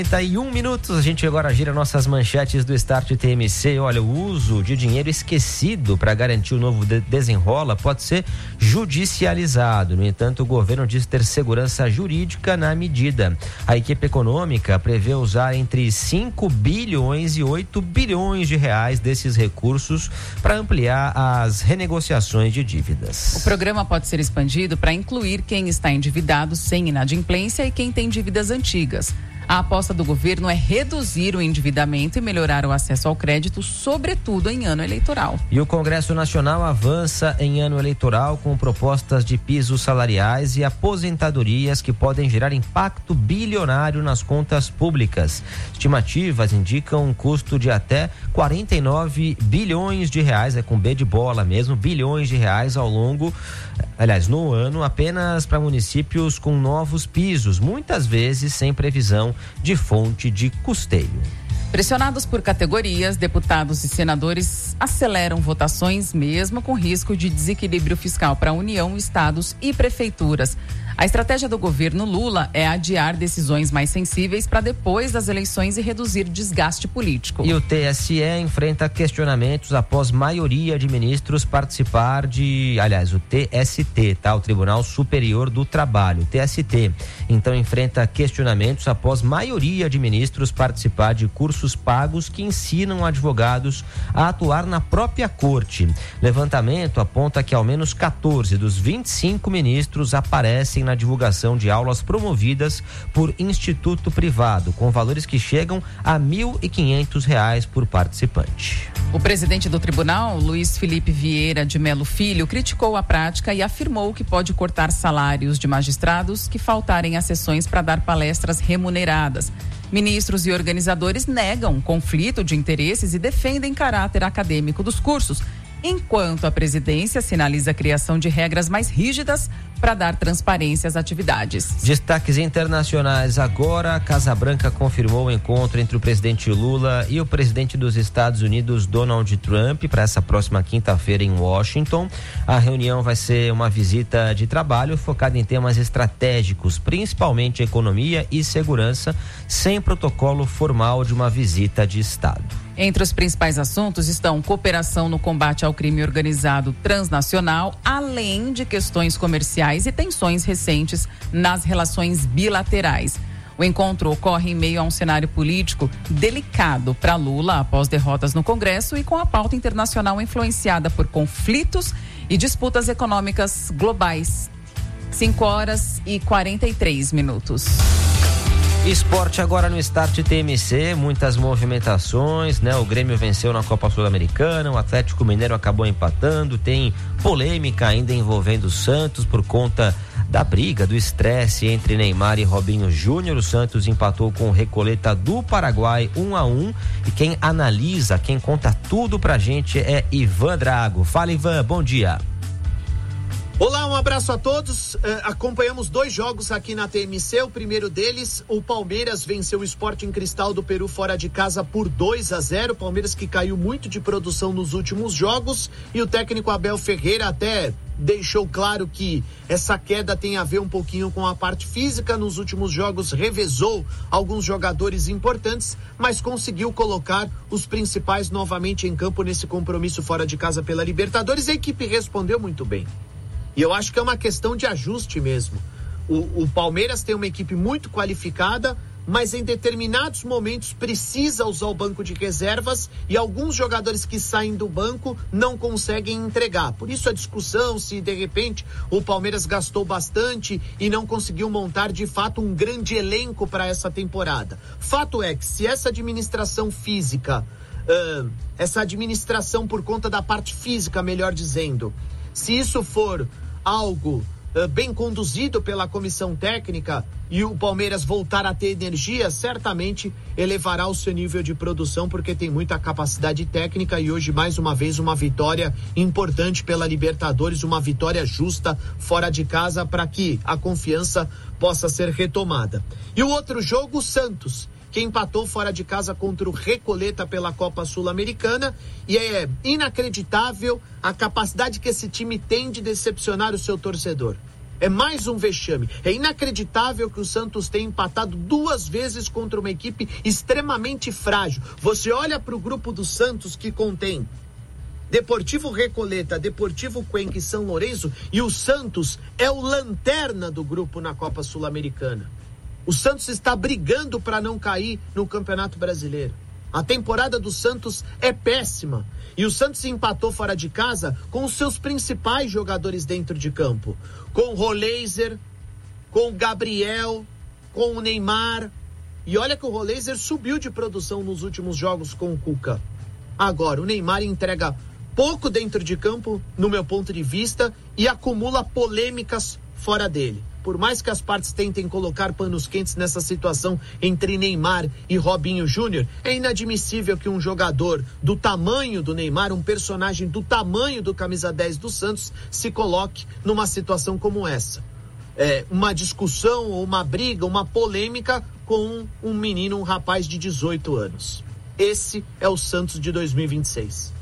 31 minutos, a gente agora gira nossas manchetes do Start TMC. Olha, o uso de dinheiro esquecido para garantir o novo desenrola pode ser judicializado. No entanto, o governo diz ter segurança jurídica na medida. A equipe econômica prevê usar entre 5 bilhões e 8 bilhões de reais desses recursos para ampliar as renegociações de dívidas. O programa pode ser expandido para incluir quem está endividado sem inadimplência e quem tem dívidas antigas. A aposta do governo é reduzir o endividamento e melhorar o acesso ao crédito, sobretudo em ano eleitoral. E o Congresso Nacional avança em ano eleitoral com propostas de pisos salariais e aposentadorias que podem gerar impacto bilionário nas contas públicas. Estimativas indicam um custo de até 49 bilhões de reais, com B de bola mesmo, bilhões de reais no ano, apenas para municípios com novos pisos, muitas vezes sem previsão de fonte de custeio. Pressionados por categorias, deputados e senadores aceleram votações, mesmo com risco de desequilíbrio fiscal para a União, estados e prefeituras. A estratégia do governo Lula é adiar decisões mais sensíveis para depois das eleições e reduzir desgaste político. E o TSE enfrenta questionamentos após maioria de ministros participar o TST, o Tribunal Superior do Trabalho, TST. Então enfrenta questionamentos após maioria de ministros participar de cursos pagos que ensinam advogados a atuar na própria corte. Levantamento aponta que ao menos 14 dos 25 ministros aparecem na divulgação de aulas promovidas por instituto privado, com valores que chegam a R$ 1.500 por participante. O presidente do tribunal, Luiz Felipe Vieira de Melo Filho, criticou a prática e afirmou que pode cortar salários de magistrados que faltarem às sessões para dar palestras remuneradas. Ministros e organizadores negam conflito de interesses e defendem caráter acadêmico dos cursos, enquanto a presidência sinaliza a criação de regras mais rígidas para dar transparência às atividades. Destaques internacionais agora. A Casa Branca confirmou o encontro entre o presidente Lula e o presidente dos Estados Unidos, Donald Trump, para essa próxima quinta-feira em Washington. A reunião vai ser uma visita de trabalho focada em temas estratégicos, principalmente economia e segurança, sem protocolo formal de uma visita de Estado. Entre os principais assuntos estão cooperação no combate ao crime organizado transnacional, além de questões comerciais e tensões recentes nas relações bilaterais. O encontro ocorre em meio a um cenário político delicado para Lula após derrotas no Congresso e com a pauta internacional influenciada por conflitos e disputas econômicas globais. 5h43. Esporte agora no Start TMC, muitas movimentações, O Grêmio venceu na Copa Sul-Americana, o Atlético Mineiro acabou empatando, tem polêmica ainda envolvendo o Santos por conta da briga, do estresse entre Neymar e Robinho Júnior. O Santos empatou com o Recoleta do Paraguai 1-1 e quem analisa, quem conta tudo pra gente é Ivan Drago. Fala, Ivan, bom dia. Olá, um abraço a todos. Acompanhamos 2 jogos aqui na TMC. O primeiro deles, o Palmeiras venceu o Sporting Cristal do Peru fora de casa por 2-0. Palmeiras que caiu muito de produção nos últimos jogos e o técnico Abel Ferreira até deixou claro que essa queda tem a ver um pouquinho com a parte física. Nos últimos jogos revezou alguns jogadores importantes, mas conseguiu colocar os principais novamente em campo nesse compromisso fora de casa pela Libertadores. A equipe respondeu muito bem. E eu acho que é uma questão de ajuste mesmo. O Palmeiras tem uma equipe muito qualificada, mas em determinados momentos precisa usar o banco de reservas e alguns jogadores que saem do banco não conseguem entregar. Por isso a discussão se de repente o Palmeiras gastou bastante e não conseguiu montar de fato um grande elenco para essa temporada. Fato é que se essa administração física, essa administração por conta da parte física, melhor dizendo, se isso for algo bem conduzido pela comissão técnica e o Palmeiras voltar a ter energia, certamente elevará o seu nível de produção, porque tem muita capacidade técnica e hoje mais uma vez uma vitória importante pela Libertadores, uma vitória justa fora de casa para que a confiança possa ser retomada. E o outro jogo, o Santos, que empatou fora de casa contra o Recoleta pela Copa Sul-Americana, e é inacreditável a capacidade que esse time tem de decepcionar o seu torcedor. É mais um vexame. É inacreditável que o Santos tenha empatado 2 vezes contra uma equipe extremamente frágil. Você olha para o grupo do Santos, que contém Deportivo Recoleta, Deportivo Cuenca e São Lourenço, e o Santos é o lanterna do grupo na Copa Sul-Americana. O Santos está brigando para não cair no Campeonato Brasileiro. A temporada do Santos é péssima. E o Santos empatou fora de casa com os seus principais jogadores dentro de campo. Com o Roleiser, com o Gabriel, com o Neymar. E olha que o Roleiser subiu de produção nos últimos jogos com o Cuca. Agora, o Neymar entrega pouco dentro de campo, no meu ponto de vista, e acumula polêmicas fora dele. Por mais que as partes tentem colocar panos quentes nessa situação entre Neymar e Robinho Júnior, é inadmissível que um jogador do tamanho do Neymar, um personagem do tamanho do camisa 10 do Santos, se coloque numa situação como essa. Uma discussão, uma briga, uma polêmica com um menino, um rapaz de 18 anos. Esse é o Santos de 2026.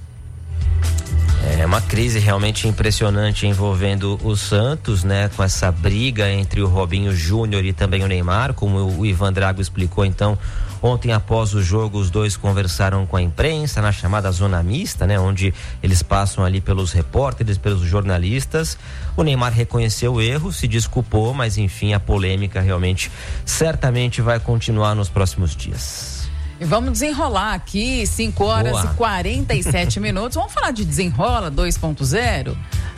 É uma crise realmente impressionante envolvendo o Santos, né? Com essa briga entre o Robinho Júnior e também o Neymar, como o Ivan Drago explicou. Então, ontem após o jogo, os dois conversaram com a imprensa na chamada zona mista, né? Onde eles passam ali pelos repórteres, pelos jornalistas. O Neymar reconheceu o erro, se desculpou, mas enfim, a polêmica realmente certamente vai continuar nos próximos dias. E vamos desenrolar aqui, 5 horas Boa. E 47 minutos. Vamos falar de Desenrola 2.0?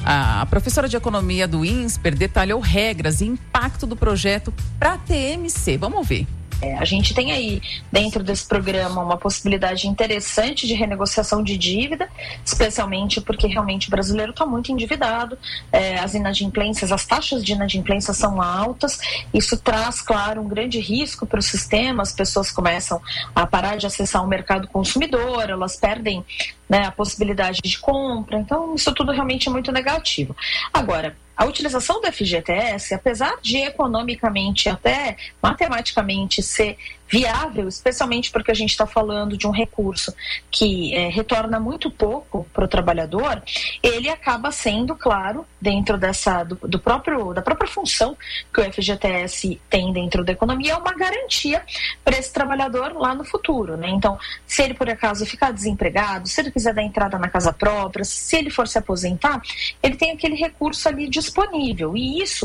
A professora de economia do INSPER detalhou regras e impacto do projeto para a TMC. Vamos ver. A gente tem aí, dentro desse programa, uma possibilidade interessante de renegociação de dívida, especialmente porque realmente o brasileiro está muito endividado, as inadimplências, as taxas de inadimplência são altas, isso traz, claro, um grande risco para o sistema, as pessoas começam a parar de acessar o mercado consumidor, elas perdem, né, a possibilidade de compra, então isso tudo realmente é muito negativo. Agora, a utilização do FGTS, apesar de economicamente, até matematicamente ser viável, especialmente porque a gente está falando de um recurso que retorna muito pouco para o trabalhador, ele acaba sendo, claro, dentro da própria função que o FGTS tem dentro da economia, é uma garantia para esse trabalhador lá no futuro, né? Então, se ele por acaso ficar desempregado, se ele quiser dar entrada na casa própria, se ele for se aposentar, ele tem aquele recurso ali disponível, e isso,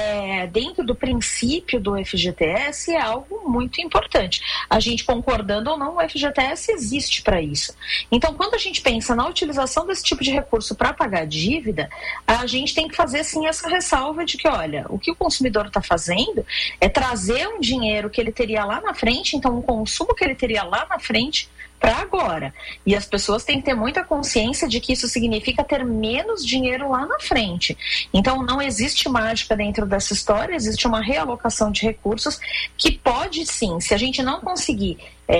dentro do princípio do FGTS, é algo muito importante. A gente concordando ou não, o FGTS existe para isso. Então, quando a gente pensa na utilização desse tipo de recurso para pagar dívida, a gente tem que fazer sim essa ressalva de que, olha, o que o consumidor está fazendo é trazer um dinheiro que ele teria lá na frente, então um consumo que ele teria lá na frente, para agora. E as pessoas têm que ter muita consciência de que isso significa ter menos dinheiro lá na frente. Então, não existe mágica dentro dessa história, existe uma realocação de recursos que pode sim, se a gente não conseguir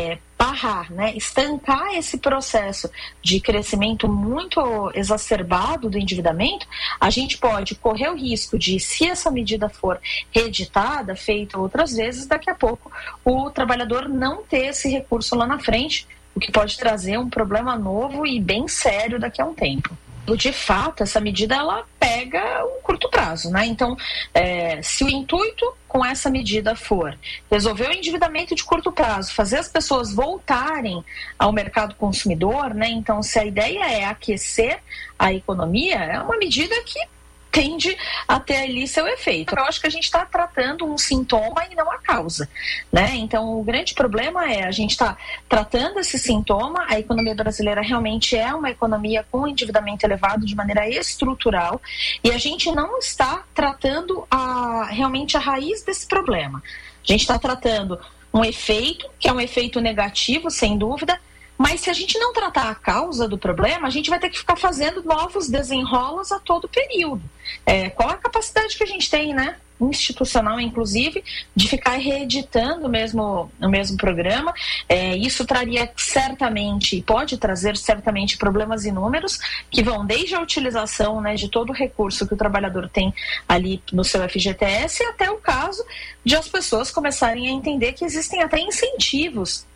barrar, né, estancar esse processo de crescimento muito exacerbado do endividamento, a gente pode correr o risco de, se essa medida for reeditada, feita outras vezes, daqui a pouco o trabalhador não ter esse recurso lá na frente, o que pode trazer um problema novo e bem sério daqui a um tempo. De fato, essa medida ela pega um curto prazo, né? Então, se o intuito com essa medida for resolver o endividamento de curto prazo, fazer as pessoas voltarem ao mercado consumidor, né? Então, se a ideia é aquecer a economia, é uma medida que tende a ter ali seu efeito. Eu acho que a gente está tratando um sintoma e não a causa, né? Então, o grande problema é a gente está tratando esse sintoma, a economia brasileira realmente é uma economia com endividamento elevado de maneira estrutural, e a gente não está tratando realmente a raiz desse problema. A gente está tratando um efeito, que é um efeito negativo, sem dúvida, mas se a gente não tratar a causa do problema, a gente vai ter que ficar fazendo novos desenrolos a todo período. Qual a capacidade que a gente tem, né? Institucional, inclusive, de ficar reeditando o mesmo programa. Isso traria certamente, e pode trazer certamente, problemas inúmeros, que vão desde a utilização, né, de todo o recurso que o trabalhador tem ali no seu FGTS, até o caso de as pessoas começarem a entender que existem até incentivos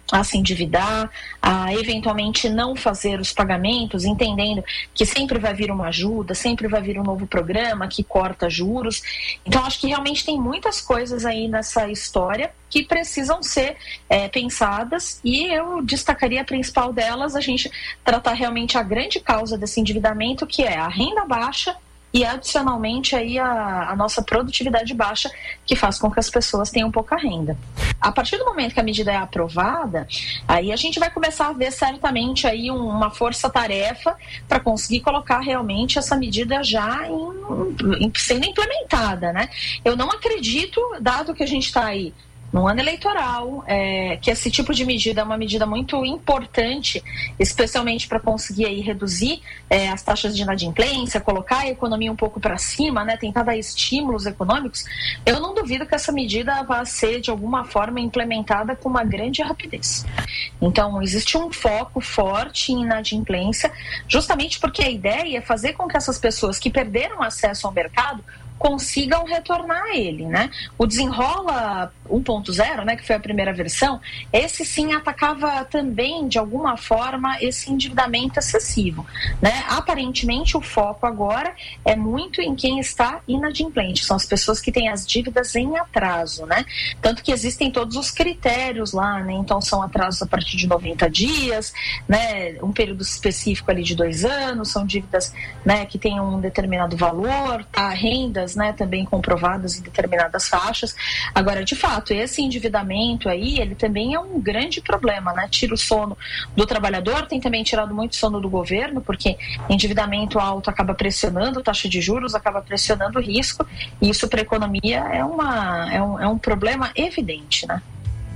a se endividar, a eventualmente não fazer os pagamentos, entendendo que sempre vai vir uma ajuda, sempre vai vir um novo programa que corta juros. Então, acho que realmente tem muitas coisas aí nessa história que precisam ser pensadas, e eu destacaria a principal delas, a gente tratar realmente a grande causa desse endividamento, que é a renda baixa, e adicionalmente aí a nossa produtividade baixa, que faz com que as pessoas tenham pouca renda. A partir do momento que a medida é aprovada, aí a gente vai começar a ver certamente aí uma força-tarefa para conseguir colocar realmente essa medida já sendo implementada, né? Eu não acredito, dado que a gente está aí no ano eleitoral, que esse tipo de medida é uma medida muito importante, especialmente para conseguir aí reduzir as taxas de inadimplência, colocar a economia um pouco para cima, né, tentar dar estímulos econômicos. Eu não duvido que essa medida vá ser, de alguma forma, implementada com uma grande rapidez. Então, existe um foco forte em inadimplência, justamente porque a ideia é fazer com que essas pessoas que perderam acesso ao mercado consigam retornar a ele, né? O Desenrola 1.0, né, que foi a primeira versão, esse sim atacava também, de alguma forma, esse endividamento excessivo, né? Aparentemente, o foco agora é muito em quem está inadimplente, são as pessoas que têm as dívidas em atraso, né? Tanto que existem todos os critérios lá, né? Então, são atrasos a partir de 90 dias, né? Um período específico ali de 2 anos, são dívidas, né, que têm um determinado valor, tá? Rendas, né, também comprovadas em determinadas faixas. Agora, de fato, esse endividamento aí, ele também é um grande problema, né? Tira o sono do trabalhador, tem também tirado muito sono do governo, porque endividamento alto acaba pressionando taxa de juros, acaba pressionando o risco, e isso para a economia é um problema evidente, né?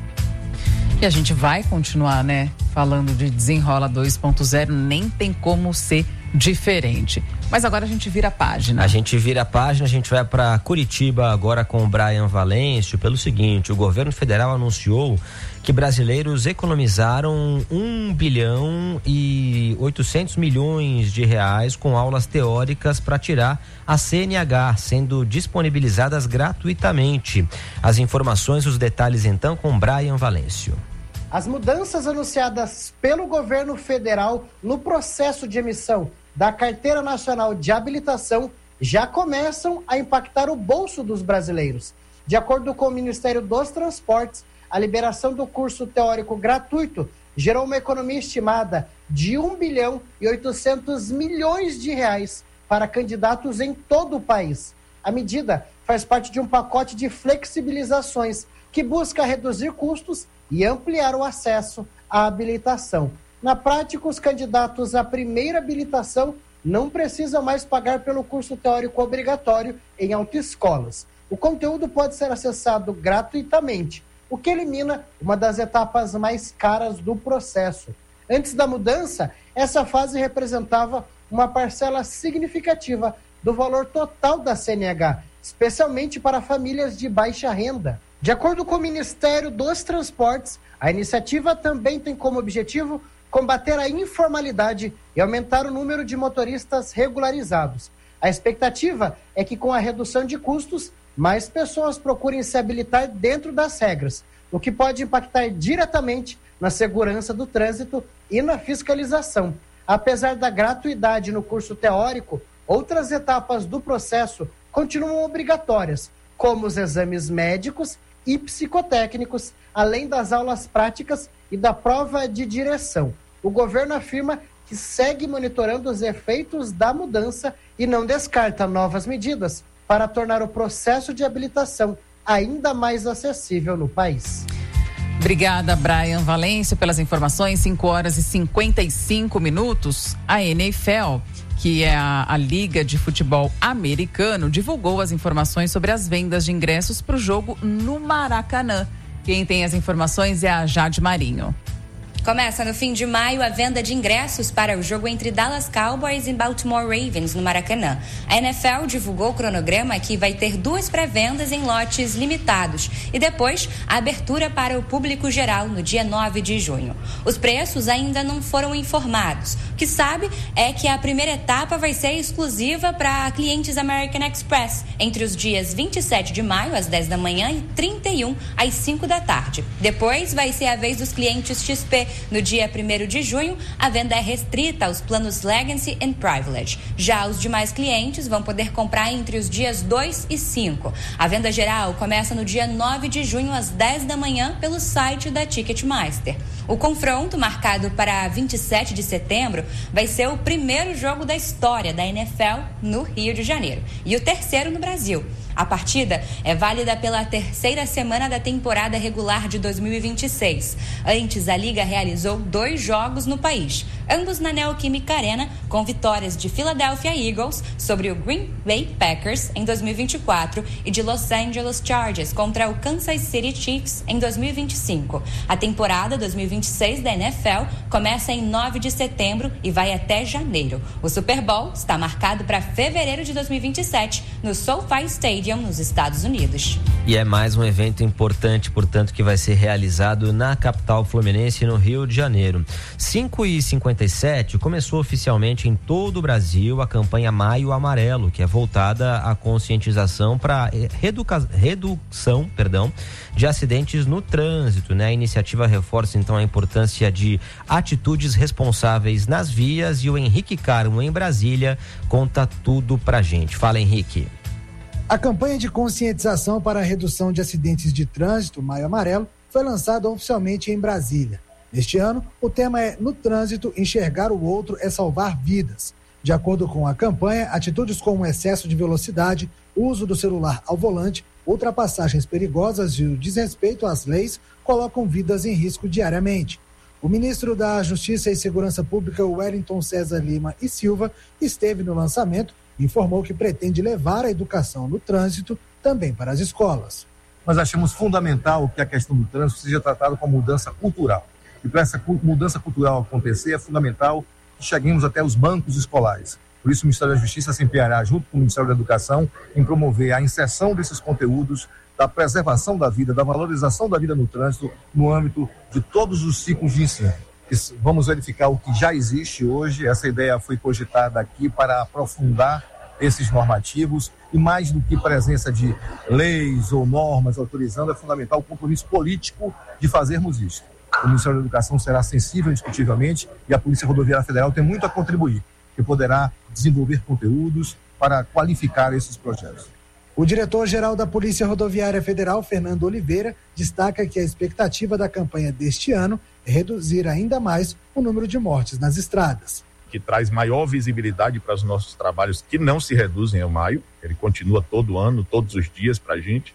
E a gente vai continuar, né, falando de Desenrola 2.0, nem tem como ser diferente. Mas agora a gente vira a página. A gente vai para Curitiba agora com o Brian Valêncio, pelo seguinte: o governo federal anunciou que brasileiros economizaram 1 bilhão e 800 milhões de reais com aulas teóricas para tirar a CNH, sendo disponibilizadas gratuitamente. As informações, os detalhes então com Brian Valêncio. As mudanças anunciadas pelo governo federal no processo de emissão da Carteira Nacional de Habilitação já começam a impactar o bolso dos brasileiros. De acordo com o Ministério dos Transportes, a liberação do curso teórico gratuito gerou uma economia estimada de 1 bilhão e 800 milhões de reais para candidatos em todo o país. A medida faz parte de um pacote de flexibilizações que busca reduzir custos e ampliar o acesso à habilitação. Na prática, os candidatos à primeira habilitação não precisam mais pagar pelo curso teórico obrigatório em autoescolas. O conteúdo pode ser acessado gratuitamente, o que elimina uma das etapas mais caras do processo. Antes da mudança, essa fase representava uma parcela significativa do valor total da CNH, especialmente para famílias de baixa renda. De acordo com o Ministério dos Transportes, a iniciativa também tem como objetivo combater a informalidade e aumentar o número de motoristas regularizados. A expectativa é que, com a redução de custos, mais pessoas procurem se habilitar dentro das regras, o que pode impactar diretamente na segurança do trânsito e na fiscalização. Apesar da gratuidade no curso teórico, outras etapas do processo continuam obrigatórias, como os exames médicos e psicotécnicos, além das aulas práticas e da prova de direção. O governo afirma que segue monitorando os efeitos da mudança e não descarta novas medidas para tornar o processo de habilitação ainda mais acessível no país. Obrigada, Brian Valêncio, pelas informações. 5:55. A NFL, que é a Liga de Futebol Americano, divulgou as informações sobre as vendas de ingressos para o jogo no Maracanã. Quem tem as informações é a Jade Marinho. Começa no fim de maio a venda de ingressos para o jogo entre Dallas Cowboys e Baltimore Ravens no Maracanã. A NFL divulgou o cronograma que vai ter 2 pré-vendas em lotes limitados e depois a abertura para o público geral no dia 9 de junho. Os preços ainda não foram informados. O que sabe é que a primeira etapa vai ser exclusiva para clientes American Express entre os dias 27 de maio às 10 da manhã e 31 às 5 da tarde. Depois vai ser a vez dos clientes XP. No dia 1º de junho, a venda é restrita aos planos Legacy and Privilege. Já os demais clientes vão poder comprar entre os dias 2 e 5. A venda geral começa no dia 9 de junho, às 10 da manhã, pelo site da Ticketmaster. O confronto, marcado para 27 de setembro, vai ser o primeiro jogo da história da NFL no Rio de Janeiro e o terceiro no Brasil. A partida é válida pela 3ª semana da temporada regular de 2026. Antes, a Liga realizou 2 jogos no país, ambos na Neoquímica Arena, com vitórias de Philadelphia Eagles sobre o Green Bay Packers em 2024 e de Los Angeles Chargers contra o Kansas City Chiefs em 2025. A temporada 2026 da NFL começa em 9 de setembro e vai até janeiro. O Super Bowl está marcado para fevereiro de 2027 no SoFi Stadium, nos Estados Unidos. E é mais um evento importante, portanto, que vai ser realizado na capital fluminense, no Rio de Janeiro. 5h57, começou oficialmente em todo o Brasil a campanha Maio Amarelo, que é voltada à conscientização para redução de acidentes no trânsito, né? A iniciativa reforça, então, a importância de atitudes responsáveis nas vias, e o Henrique Carmo, em Brasília, conta tudo pra gente. Fala, Henrique. A campanha de conscientização para a redução de acidentes de trânsito, Maio Amarelo, foi lançada oficialmente em Brasília. Neste ano, o tema é "No trânsito, enxergar o outro é salvar vidas". De acordo com a campanha, atitudes como excesso de velocidade, uso do celular ao volante, ultrapassagens perigosas e o desrespeito às leis colocam vidas em risco diariamente. O ministro da Justiça e Segurança Pública, Wellington César Lima e Silva, esteve no lançamento e informou que pretende levar a educação no trânsito também para as escolas. Nós achamos fundamental que a questão do trânsito seja tratada como mudança cultural. E para essa mudança cultural acontecer, é fundamental que cheguemos até os bancos escolares. Por isso, o Ministério da Justiça se empenhará, junto com o Ministério da Educação, em promover a inserção desses conteúdos, da preservação da vida, da valorização da vida no trânsito, no âmbito de todos os ciclos de ensino. Vamos verificar o que já existe hoje. Essa ideia foi cogitada aqui para aprofundar esses normativos, e mais do que presença de leis ou normas autorizando, é fundamental o compromisso político de fazermos isso. O Ministério da Educação será sensível indiscutivelmente, e a Polícia Rodoviária Federal tem muito a contribuir, que poderá desenvolver conteúdos para qualificar esses projetos. O diretor-geral da Polícia Rodoviária Federal, Fernando Oliveira, destaca que a expectativa da campanha deste ano é reduzir ainda mais o número de mortes nas estradas. Que traz maior visibilidade para os nossos trabalhos, que não se reduzem ao maio, ele continua todo ano, todos os dias para a gente,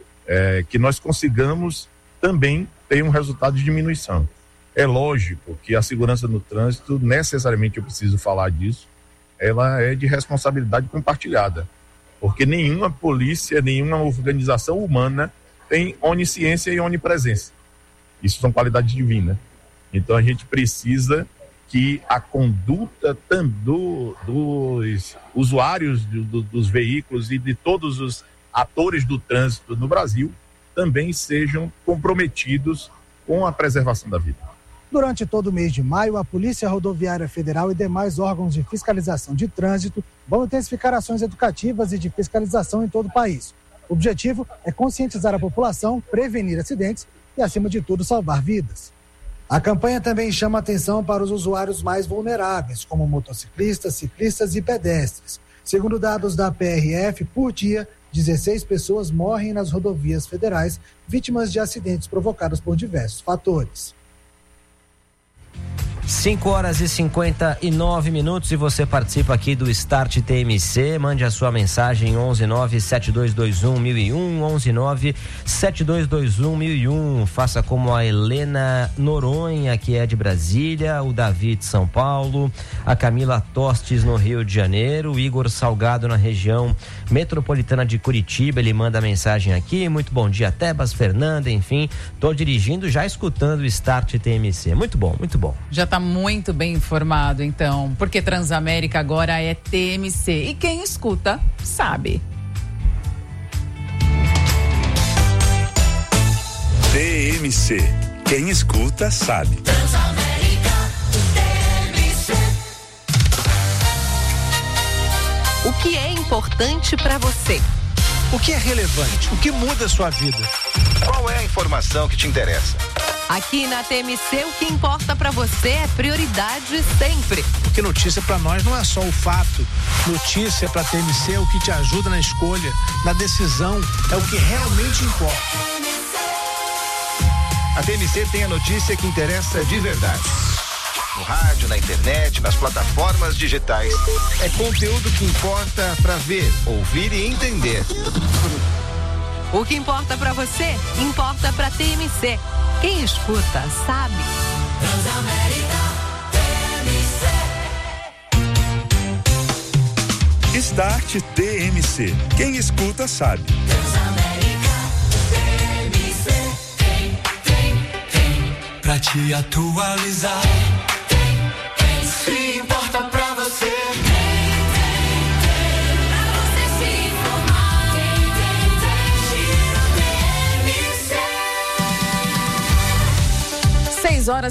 que nós consigamos também ter um resultado de diminuição. É lógico que a segurança no trânsito, necessariamente eu preciso falar disso, ela é de responsabilidade compartilhada, porque nenhuma polícia, nenhuma organização humana tem onisciência e onipresença. Isso são qualidades divinas. Então a gente precisa que a conduta dos usuários dos veículos e de todos os atores do trânsito no Brasil também sejam comprometidos com a preservação da vida. Durante todo o mês de maio, a Polícia Rodoviária Federal e demais órgãos de fiscalização de trânsito vão intensificar ações educativas e de fiscalização em todo o país. O objetivo é conscientizar a população, prevenir acidentes e, acima de tudo, salvar vidas. A campanha também chama atenção para os usuários mais vulneráveis, como motociclistas, ciclistas e pedestres. Segundo dados da PRF, por dia, 16 pessoas morrem nas rodovias federais, vítimas de acidentes provocados por diversos fatores. 5h59 e você participa aqui do Start TMC. Mande a sua mensagem 11972211001, 11972211001. Faça como a Helena Noronha, que é de Brasília, o Davi de São Paulo, a Camila Tostes no Rio de Janeiro, o Igor Salgado na região metropolitana de Curitiba. Ele manda mensagem aqui: muito bom dia, Tebas, Fernanda, enfim, tô dirigindo já escutando o Start TMC. Muito bom, muito bom. Já tá muito bem informado, então, porque Transamérica agora é TMC e quem escuta sabe. TMC, quem escuta sabe. Transamérica, TMC. O que é importante para você? O que é relevante? O que muda a sua vida? Qual é a informação que te interessa? Aqui na TMC, o que importa para você é prioridade sempre. Porque notícia para nós não é só o fato. Notícia para TMC é o que te ajuda na escolha, na decisão, é o que realmente importa. A TMC tem a notícia que interessa de verdade. No rádio, na internet, nas plataformas digitais. É conteúdo que importa para ver, ouvir e entender. O que importa para você, importa para TMC. Quem escuta, sabe. Transamérica, TMC. Start TMC. Quem escuta, sabe. Transamérica, TMC. Tem. Pra te atualizar. Tem. Se importa pra você. Pra você se informar. Giro TMC.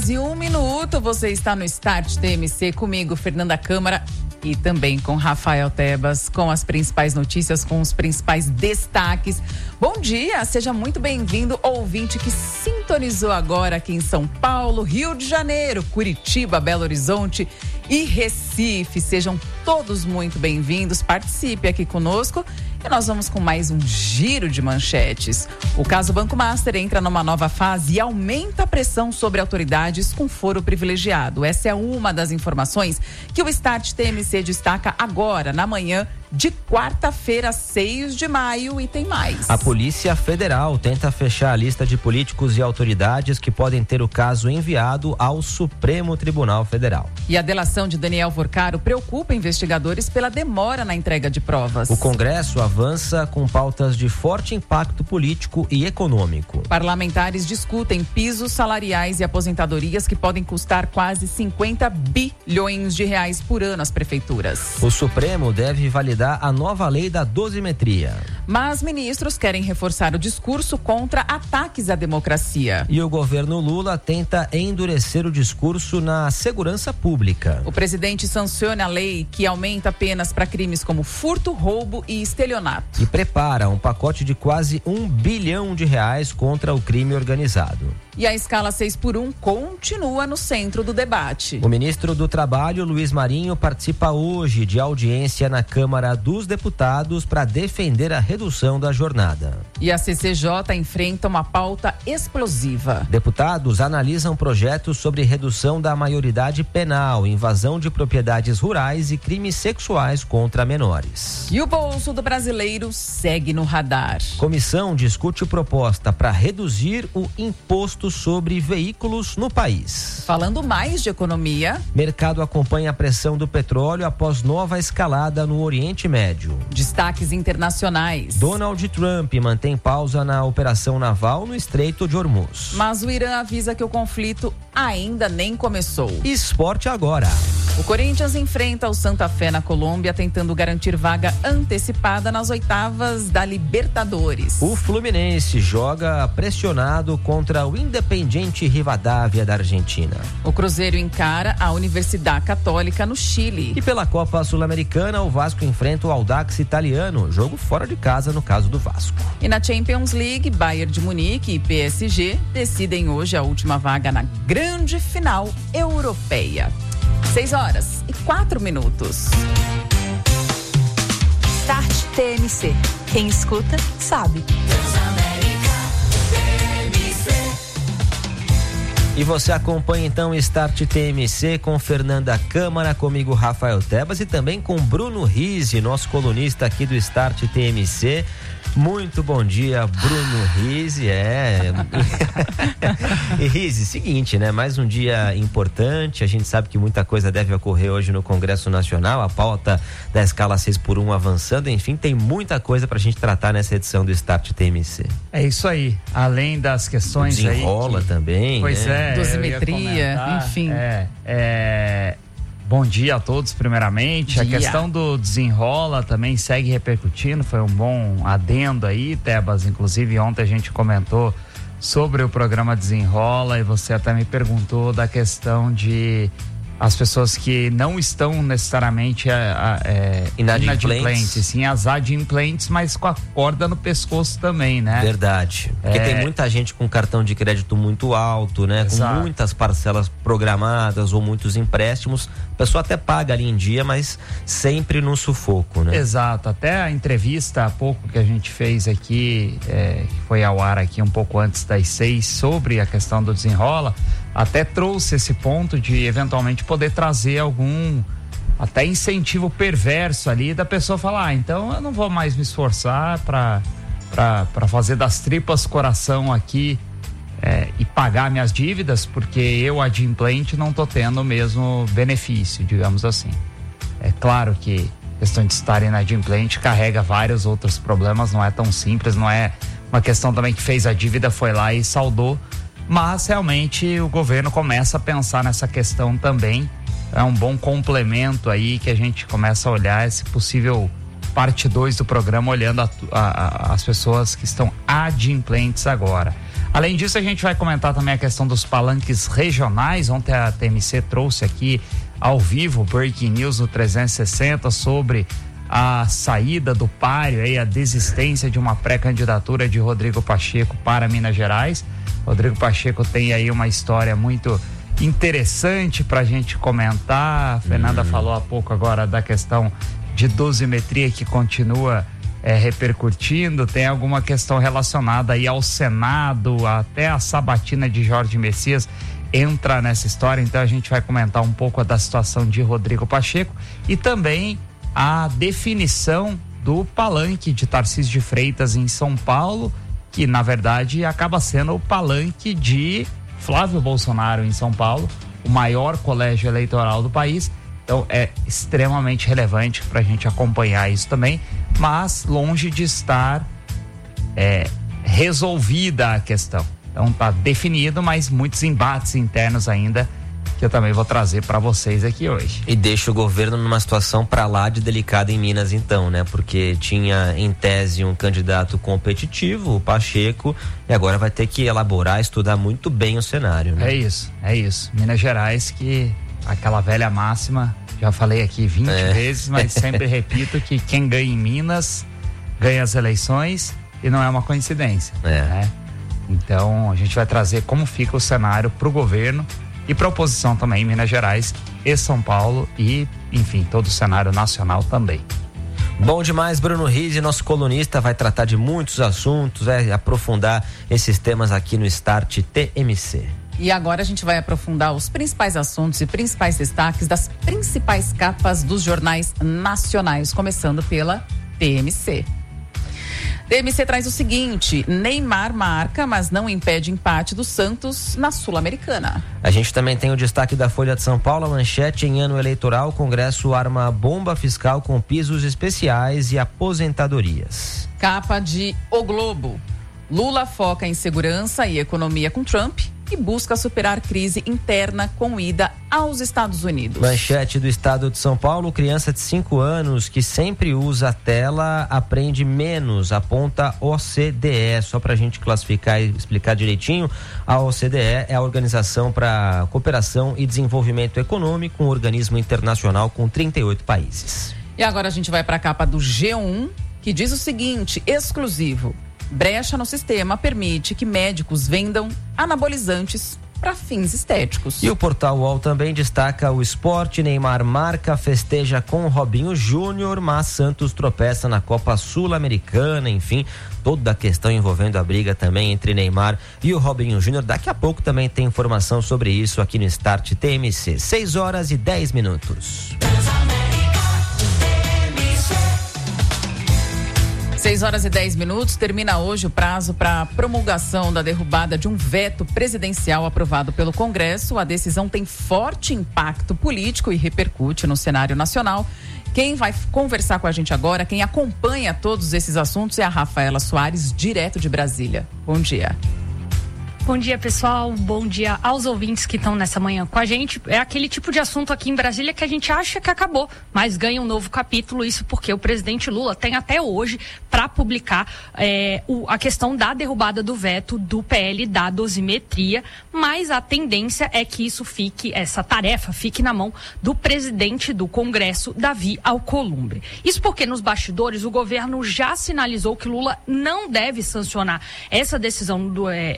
6h01. Você está no Start TMC comigo, Fernanda Câmara, e também com Rafael Tebas, com as principais notícias, com os principais destaques. Bom dia, seja muito bem-vindo, ouvinte que sintonizou agora aqui em São Paulo, Rio de Janeiro, Curitiba, Belo Horizonte e Recife. Sejam todos muito bem-vindos, participe aqui conosco. E nós vamos com mais um giro de manchetes. O caso Banco Master entra numa nova fase e aumenta a pressão sobre autoridades com foro privilegiado. Essa é uma das informações que o Start TMC destaca agora, na manhã de quarta-feira, 6 de maio, e tem mais. A Polícia Federal tenta fechar a lista de políticos e autoridades que podem ter o caso enviado ao Supremo Tribunal Federal. E a delação de Daniel Vorcaro preocupa investigadores pela demora na entrega de provas. O Congresso avança com pautas de forte impacto político e econômico. Parlamentares discutem pisos salariais e aposentadorias que podem custar quase 50 bilhões de reais por ano às prefeituras. O Supremo deve validar a nova lei da dosimetria. Mas ministros querem reforçar o discurso contra ataques à democracia. E o governo Lula tenta endurecer o discurso na segurança pública. O presidente sanciona a lei que aumenta penas para crimes como furto, roubo e estelionato. E prepara um pacote de quase R$1 bilhão contra o crime organizado. E a escala 6x1 continua no centro do debate. O ministro do Trabalho, Luiz Marinho, participa hoje de audiência na Câmara dos Deputados para defender a redução da jornada. E a CCJ enfrenta uma pauta explosiva. Deputados analisam projetos sobre redução da maioridade penal, invasão de propriedades rurais e crimes sexuais contra menores. E o bolso do brasileiro segue no radar. Comissão discute proposta para reduzir o imposto sobre veículos no país. Falando mais de economia, mercado acompanha a pressão do petróleo após nova escalada no Oriente Médio. Destaques internacionais. Donald Trump mantém pausa na operação naval no Estreito de Hormuz. Mas o Irã avisa que o conflito ainda nem começou. Esporte agora. O Corinthians enfrenta o Santa Fé na Colômbia, tentando garantir vaga antecipada nas oitavas da Libertadores. O Fluminense joga pressionado contra o Independiente Rivadavia da Argentina. O Cruzeiro encara a Universidade Católica no Chile. E pela Copa Sul-Americana, o Vasco enfrenta o Audax italiano, jogo fora de casa no caso do Vasco. E na Champions League, Bayern de Munique e PSG decidem hoje a última vaga na grande final europeia. 6h04. Start TMC. Quem escuta, sabe. E você acompanha então o Start TMC com Fernanda Câmara, comigo Rafael Tebas e também com Bruno Rizzi, nosso colunista aqui do Start TMC. Muito bom dia, Bruno Rizzi. E Rizzi, seguinte, né? Mais um dia importante. A gente sabe que muita coisa deve ocorrer hoje no Congresso Nacional. A pauta da escala 6x1 avançando. Enfim, tem muita coisa pra gente tratar nessa edição do Start TMC. É isso aí. Além das questões aí. Desenrola também. Pois né? Dosimetria, enfim. Bom dia a todos, primeiramente. A questão do desenrola também segue repercutindo, foi um bom adendo aí, Tebas. Inclusive, ontem a gente comentou sobre o programa Desenrola e você até me perguntou da questão de as pessoas que não estão necessariamente inadimplentes, sim, as adimplentes, mas com a corda no pescoço também, né? Verdade. Porque tem muita gente com cartão de crédito muito alto, né? Exato. Com muitas parcelas programadas ou muitos empréstimos. A pessoa até paga ali em dia, mas sempre no sufoco, né? Exato. Até a entrevista há pouco que a gente fez aqui, que foi ao ar aqui um pouco antes das 6, sobre a questão do Desenrola, até trouxe esse ponto de eventualmente poder trazer algum até incentivo perverso ali da pessoa falar, então eu não vou mais me esforçar para fazer das tripas coração aqui e pagar minhas dívidas, porque eu, adimplente, não tô tendo o mesmo benefício, digamos assim. É claro que a questão de estar inadimplente carrega vários outros problemas, não é tão simples, não é uma questão também que fez a dívida, foi lá e saldou, mas realmente o governo começa a pensar nessa questão também. É um bom complemento aí que a gente começa a olhar esse possível parte 2 do programa, olhando as pessoas que estão adimplentes agora. Além disso, a gente vai comentar também a questão dos palanques regionais. Ontem a TMC trouxe aqui ao vivo Breaking News no 360 sobre a saída do páreo, aí, a desistência de uma pré-candidatura de Rodrigo Pacheco para Minas Gerais. Rodrigo Pacheco tem aí uma história muito interessante para a gente comentar. A Fernanda falou há pouco agora da questão de dosimetria que continua repercutindo. Tem alguma questão relacionada aí ao Senado, até a sabatina de Jorge Messias entra nessa história. Então a gente vai comentar um pouco da situação de Rodrigo Pacheco e também a definição do palanque de Tarcísio de Freitas em São Paulo, que na verdade acaba sendo o palanque de Flávio Bolsonaro em São Paulo, o maior colégio eleitoral do país. Então é extremamente relevante para a gente acompanhar isso também, mas longe de estar resolvida a questão. Então tá definido, mas muitos embates internos ainda, que eu também vou trazer para vocês aqui hoje. E deixa o governo numa situação para lá de delicada em Minas então, né? Porque tinha em tese um candidato competitivo, o Pacheco, e agora vai ter que elaborar, estudar muito bem o cenário, né? É isso. Minas Gerais, que aquela velha máxima, já falei aqui 20 vezes, mas sempre repito que quem ganha em Minas ganha as eleições, e não é uma coincidência, né? Então a gente vai trazer como fica o cenário para o governo e para a oposição também em Minas Gerais e São Paulo e, enfim, todo o cenário nacional também. Bom demais, Bruno Rizzi, nosso colunista, vai tratar de muitos assuntos, vai aprofundar esses temas aqui no Start TMC. E agora a gente vai aprofundar os principais assuntos e principais destaques das principais capas dos jornais nacionais, começando pela TMC. TMC traz o seguinte: Neymar marca, mas não impede empate do Santos na Sul-Americana. A gente também tem o destaque da Folha de São Paulo, a manchete: em ano eleitoral, Congresso arma bomba fiscal com pisos especiais e aposentadorias. Capa de O Globo: Lula foca em segurança e economia com Trump e busca superar crise interna com ida aos Estados Unidos. Manchete do Estado de São Paulo: criança de 5 anos que sempre usa a tela aprende menos, aponta OCDE. Só pra gente classificar e explicar direitinho, a OCDE é a Organização para Cooperação e Desenvolvimento Econômico, um organismo internacional com 38 países. E agora a gente vai para a capa do G1, que diz o seguinte: exclusivo: brecha no sistema permite que médicos vendam anabolizantes para fins estéticos. E o Portal UOL também destaca o esporte. Neymar marca, festeja com Robinho Júnior, mas Santos tropeça na Copa Sul-Americana. Enfim, toda a questão envolvendo a briga também entre Neymar e o Robinho Júnior. Daqui a pouco também tem informação sobre isso aqui no Start TMC. 6h10. 6h10. Termina hoje o prazo para a promulgação da derrubada de um veto presidencial aprovado pelo Congresso. A decisão tem forte impacto político e repercute no cenário nacional. Quem vai conversar com a gente agora, quem acompanha todos esses assuntos, é a Rafaela Soares, direto de Brasília. Bom dia. Bom dia, pessoal. Bom dia aos ouvintes que estão nessa manhã com a gente. É aquele tipo de assunto aqui em Brasília que a gente acha que acabou, mas ganha um novo capítulo. Isso porque o presidente Lula tem até hoje para publicar a questão da derrubada do veto do PL da dosimetria, mas a tendência é que essa tarefa fique na mão do presidente do Congresso, Davi Alcolumbre. Isso porque nos bastidores o governo já sinalizou que Lula não deve sancionar essa decisão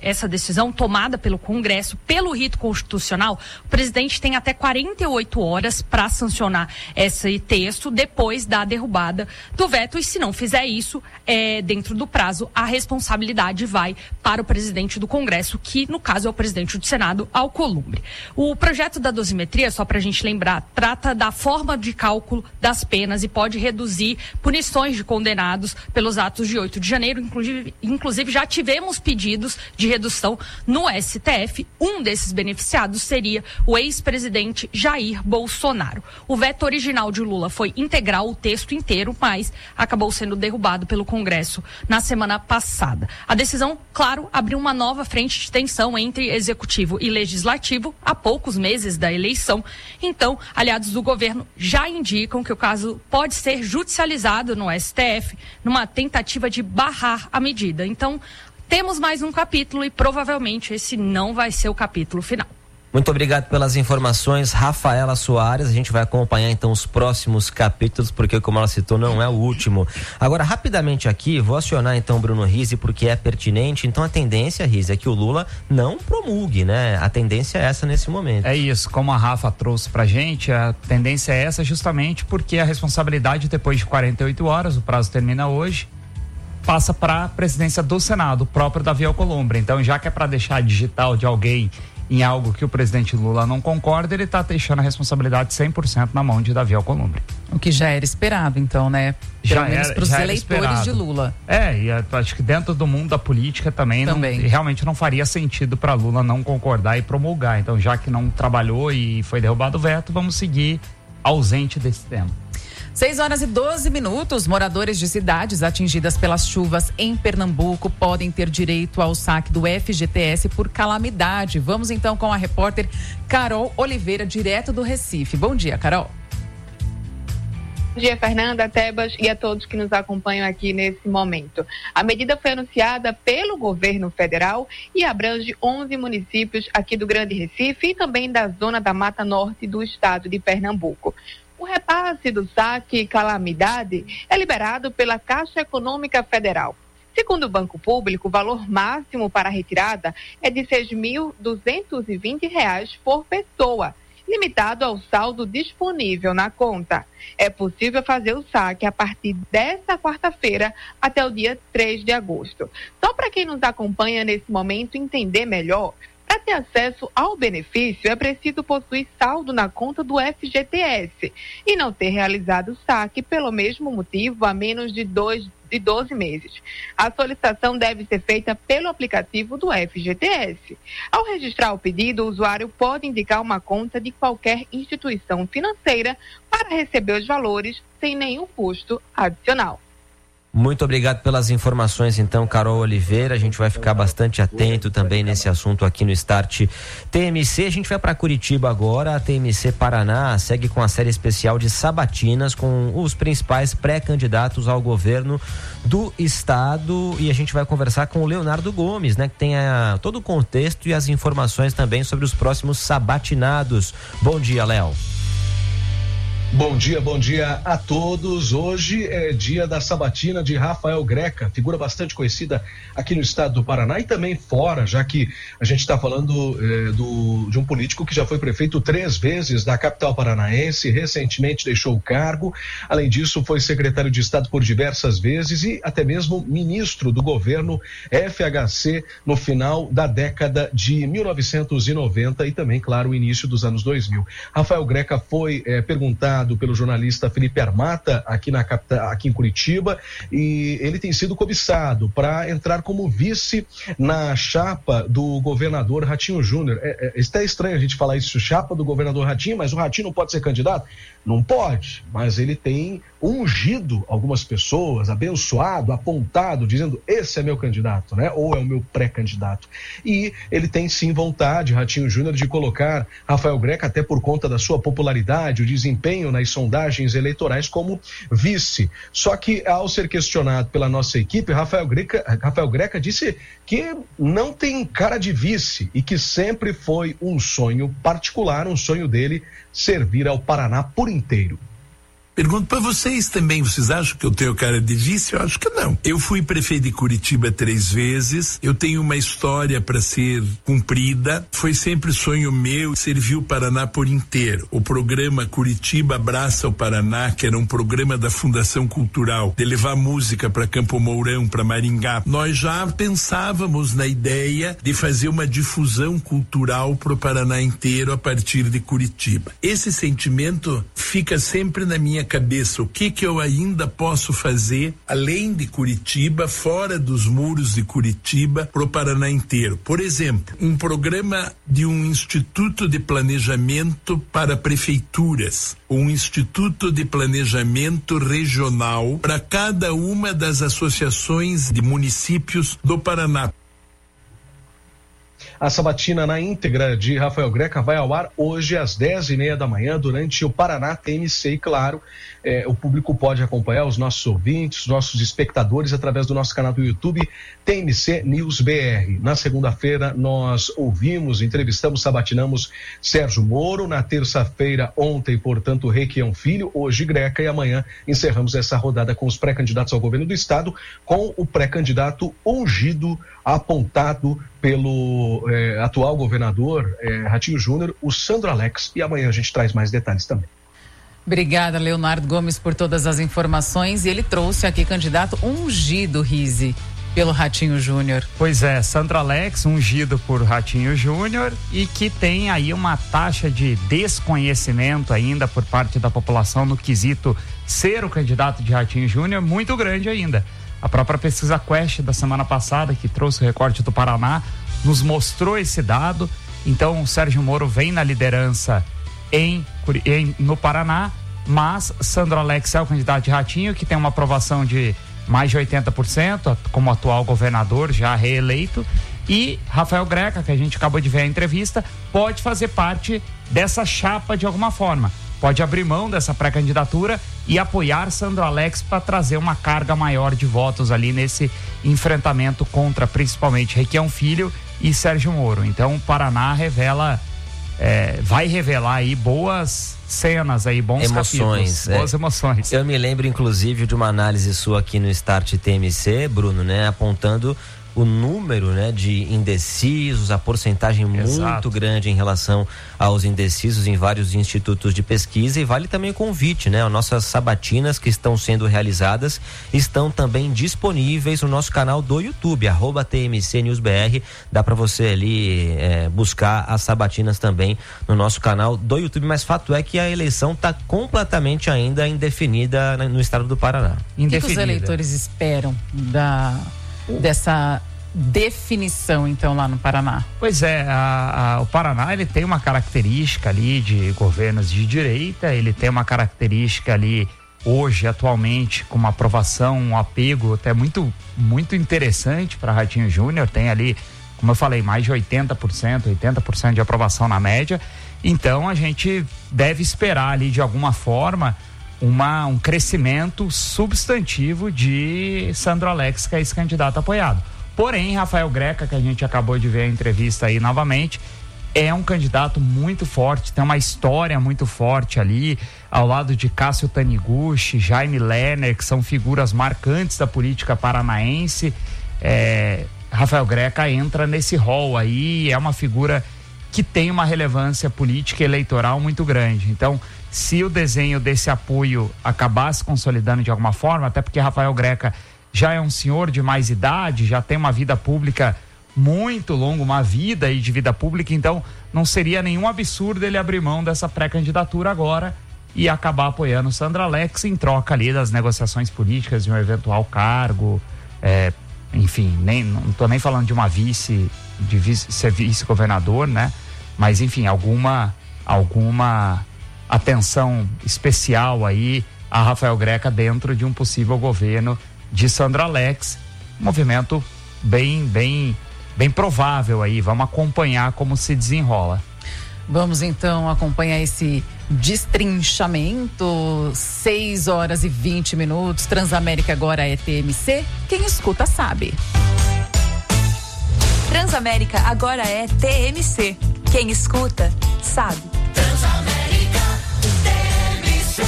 tomada pelo Congresso, pelo rito constitucional. O presidente tem até 48 horas para sancionar esse texto depois da derrubada do veto, e se não fizer isso, dentro do prazo, a responsabilidade vai para o presidente do Congresso, que no caso é o presidente do Senado, Alcolumbre. O projeto da dosimetria, só para a gente lembrar, trata da forma de cálculo das penas e pode reduzir punições de condenados pelos atos de 8 de janeiro. Inclusive já tivemos pedidos de redução no STF. Um desses beneficiados seria o ex-presidente Jair Bolsonaro. O veto original de Lula foi integral, o texto inteiro, mas acabou sendo derrubado pelo Congresso na semana passada. A decisão, claro, abriu uma nova frente de tensão entre executivo e legislativo a poucos meses da eleição. Então, aliados do governo já indicam que o caso pode ser judicializado no STF numa tentativa de barrar a medida. Então, temos mais um capítulo e provavelmente esse não vai ser o capítulo final. Muito obrigado pelas informações, Rafaela Soares. A gente vai acompanhar então os próximos capítulos, porque como ela citou, não é o último. Agora, rapidamente aqui, vou acionar então Bruno Rizzi, porque é pertinente. Então a tendência, Rizzi, é que o Lula não promulgue, né? A tendência é essa nesse momento. É isso, como a Rafa trouxe pra gente, a tendência é essa justamente porque a responsabilidade, depois de 48 horas, o prazo termina hoje, passa para a presidência do Senado, o próprio Davi Alcolumbre. Então, já que é para deixar digital de alguém em algo que o presidente Lula não concorda, ele está deixando a responsabilidade 100% na mão de Davi Alcolumbre. O que já era esperado, então, né? Pelo menos para os eleitores de Lula. E acho que dentro do mundo da política também. Realmente não faria sentido para Lula não concordar e promulgar. Então, já que não trabalhou e foi derrubado o veto, vamos seguir ausente desse tema. 6h12. Moradores de cidades atingidas pelas chuvas em Pernambuco podem ter direito ao saque do FGTS por calamidade. Vamos então com a repórter Carol Oliveira, direto do Recife. Bom dia, Carol. Bom dia, Fernanda, Tebas e a todos que nos acompanham aqui nesse momento. A medida foi anunciada pelo governo federal e abrange 11 municípios aqui do Grande Recife e também da zona da Mata Norte do estado de Pernambuco. O repasse do saque calamidade é liberado pela Caixa Econômica Federal. Segundo o Banco Público, o valor máximo para a retirada é de R$ 6.220 por pessoa, limitado ao saldo disponível na conta. É possível fazer o saque a partir desta quarta-feira até o dia 3 de agosto. Só para quem nos acompanha nesse momento entender melhor, para ter acesso ao benefício, é preciso possuir saldo na conta do FGTS e não ter realizado o saque pelo mesmo motivo há menos de 12 meses. A solicitação deve ser feita pelo aplicativo do FGTS. Ao registrar o pedido, o usuário pode indicar uma conta de qualquer instituição financeira para receber os valores sem nenhum custo adicional. Muito obrigado pelas informações, então, Carol Oliveira. A gente vai ficar bastante atento também nesse assunto aqui no Start TMC. A gente vai para Curitiba agora. A TMC Paraná segue com a série especial de sabatinas com os principais pré-candidatos ao governo do estado. E a gente vai conversar com o Leonardo Gomes, né, que tem todo o contexto e as informações também sobre os próximos sabatinados. Bom dia, Léo. Bom dia a todos. Hoje é dia da sabatina de Rafael Greca, figura bastante conhecida aqui no estado do Paraná e também fora, já que a gente está falando de um político que já foi prefeito 3 vezes da capital paranaense, recentemente deixou o cargo. Além disso, foi secretário de Estado por diversas vezes e até mesmo ministro do governo FHC no final da década de 1990 e também, claro, o início dos anos 2000. Rafael Greca foi perguntado pelo jornalista Felipe Armata aqui em Curitiba, e ele tem sido cobiçado para entrar como vice na chapa do governador Ratinho Júnior. Está estranho a gente falar isso, chapa do governador Ratinho, mas o Ratinho não pode ser candidato? Não pode, mas ele tem ungido algumas pessoas, abençoado, apontado, dizendo: esse é meu candidato, né? Ou é o meu pré-candidato. E ele tem sim vontade, Ratinho Júnior, de colocar Rafael Greca, até por conta da sua popularidade, o desempenho nas sondagens eleitorais, como vice. Só que, ao ser questionado pela nossa equipe, Rafael Greca disse que não tem cara de vice e que sempre foi um sonho particular, um sonho dele, servir ao Paraná por inteiro. Pergunto para vocês também, vocês acham que eu tenho cara de vice? Eu acho que não. Eu fui prefeito de Curitiba 3 vezes, eu tenho uma história para ser cumprida, foi sempre sonho meu servir o Paraná por inteiro. O programa Curitiba Abraça o Paraná, que era um programa da Fundação Cultural, de levar música para Campo Mourão, para Maringá, nós já pensávamos na ideia de fazer uma difusão cultural para o Paraná inteiro a partir de Curitiba. Esse sentimento fica sempre na minha cabeça, o que eu ainda posso fazer além de Curitiba, fora dos muros de Curitiba, pro Paraná inteiro. Por exemplo, um programa de um instituto de planejamento para prefeituras, um instituto de planejamento regional para cada uma das associações de municípios do Paraná. A sabatina na íntegra de Rafael Greca vai ao ar hoje às 10:30 da manhã durante o Paraná TMC e, claro, o público pode acompanhar, os nossos ouvintes, os nossos espectadores, através do nosso canal do YouTube TMC News BR. Na segunda-feira nós entrevistamos, sabatinamos Sérgio Moro. Na terça-feira, ontem, portanto, Requião Filho, hoje Greca, e amanhã encerramos essa rodada com os pré-candidatos ao governo do estado, com o pré-candidato ungido, apontado pelo atual governador Ratinho Júnior, o Sandro Alex, e amanhã a gente traz mais detalhes também. Obrigada, Leonardo Gomes, por todas as informações, e ele trouxe aqui candidato ungido, Rizzi, pelo Ratinho Júnior. Pois é, Sandro Alex, ungido por Ratinho Júnior, e que tem aí uma taxa de desconhecimento ainda por parte da população no quesito ser o candidato de Ratinho Júnior muito grande ainda. A própria pesquisa Quest da semana passada, que trouxe o recorte do Paraná, nos mostrou esse dado. Então, o Sérgio Moro vem na liderança no Paraná, mas Sandro Alex é o candidato de Ratinho, que tem uma aprovação de mais de 80%, como atual governador, já reeleito. E Rafael Greca, que a gente acabou de ver a entrevista, pode fazer parte dessa chapa de alguma forma. Pode abrir mão dessa pré-candidatura e apoiar Sandro Alex para trazer uma carga maior de votos ali nesse enfrentamento contra principalmente Requião Filho e Sérgio Moro. Então o Paraná vai revelar aí boas cenas aí, bons emoções, capítulos, boas emoções. Eu me lembro inclusive de uma análise sua aqui no Start TMC, Bruno, né, apontando o número, né, de indecisos, a porcentagem muito grande em relação aos indecisos em vários institutos de pesquisa. E vale também o convite, né? As nossas sabatinas que estão sendo realizadas estão também disponíveis no nosso canal do YouTube, @TMC News BR. Dá para você ali buscar as sabatinas também no nosso canal do YouTube, mas fato é que a eleição está completamente ainda indefinida no estado do Paraná. O que os eleitores esperam dessa definição, então, lá no Paraná? Pois é, o Paraná, ele tem uma característica ali de governos de direita, ele tem uma característica ali hoje, atualmente, com uma aprovação, um apego até muito, muito interessante para Ratinho Júnior. Tem ali, como eu falei, mais de 80% de aprovação na média. Então a gente deve esperar ali de alguma forma um crescimento substantivo de Sandro Alex, que é esse candidato apoiado. Porém, Rafael Greca, que a gente acabou de ver a entrevista aí novamente, é um candidato muito forte, tem uma história muito forte ali, ao lado de Cássio Taniguchi, Jaime Lerner, que são figuras marcantes da política paranaense. Rafael Greca entra nesse rol aí, é uma figura que tem uma relevância política e eleitoral muito grande. Então, se o desenho desse apoio acabar se consolidando de alguma forma, até porque Rafael Greca já é um senhor de mais idade, já tem uma vida pública muito longa, uma vida aí de vida pública, então não seria nenhum absurdo ele abrir mão dessa pré-candidatura agora e acabar apoiando Sandra Alex em troca ali das negociações políticas de um eventual cargo, enfim, não estou nem falando de uma ser vice-governador, né? Mas enfim, alguma atenção especial aí a Rafael Greca dentro de um possível governo de Sandra Alex. Um movimento bem provável aí. Vamos acompanhar como se desenrola. Vamos então acompanhar esse destrinchamento. 6h20. Transamérica agora é TMC. Quem escuta sabe. Transamérica agora é TMC. Quem escuta sabe. Transamérica TMC.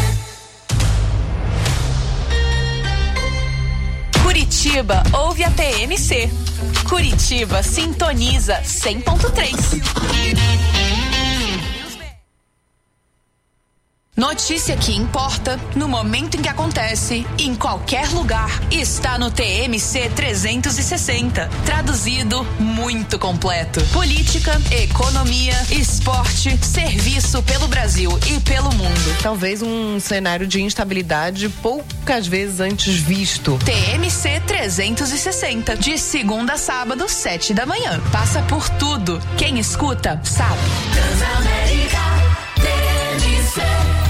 Curitiba ouve a TMC. Curitiba sintoniza 100.3. Notícia que importa, no momento em que acontece, em qualquer lugar, está no TMC 360. Traduzido, muito completo. Política, economia, esporte, serviço pelo Brasil e pelo mundo. Talvez um cenário de instabilidade poucas vezes antes visto. TMC 360, de segunda a sábado, 7h. Passa por tudo. Quem escuta, sabe. Transamérica TMC.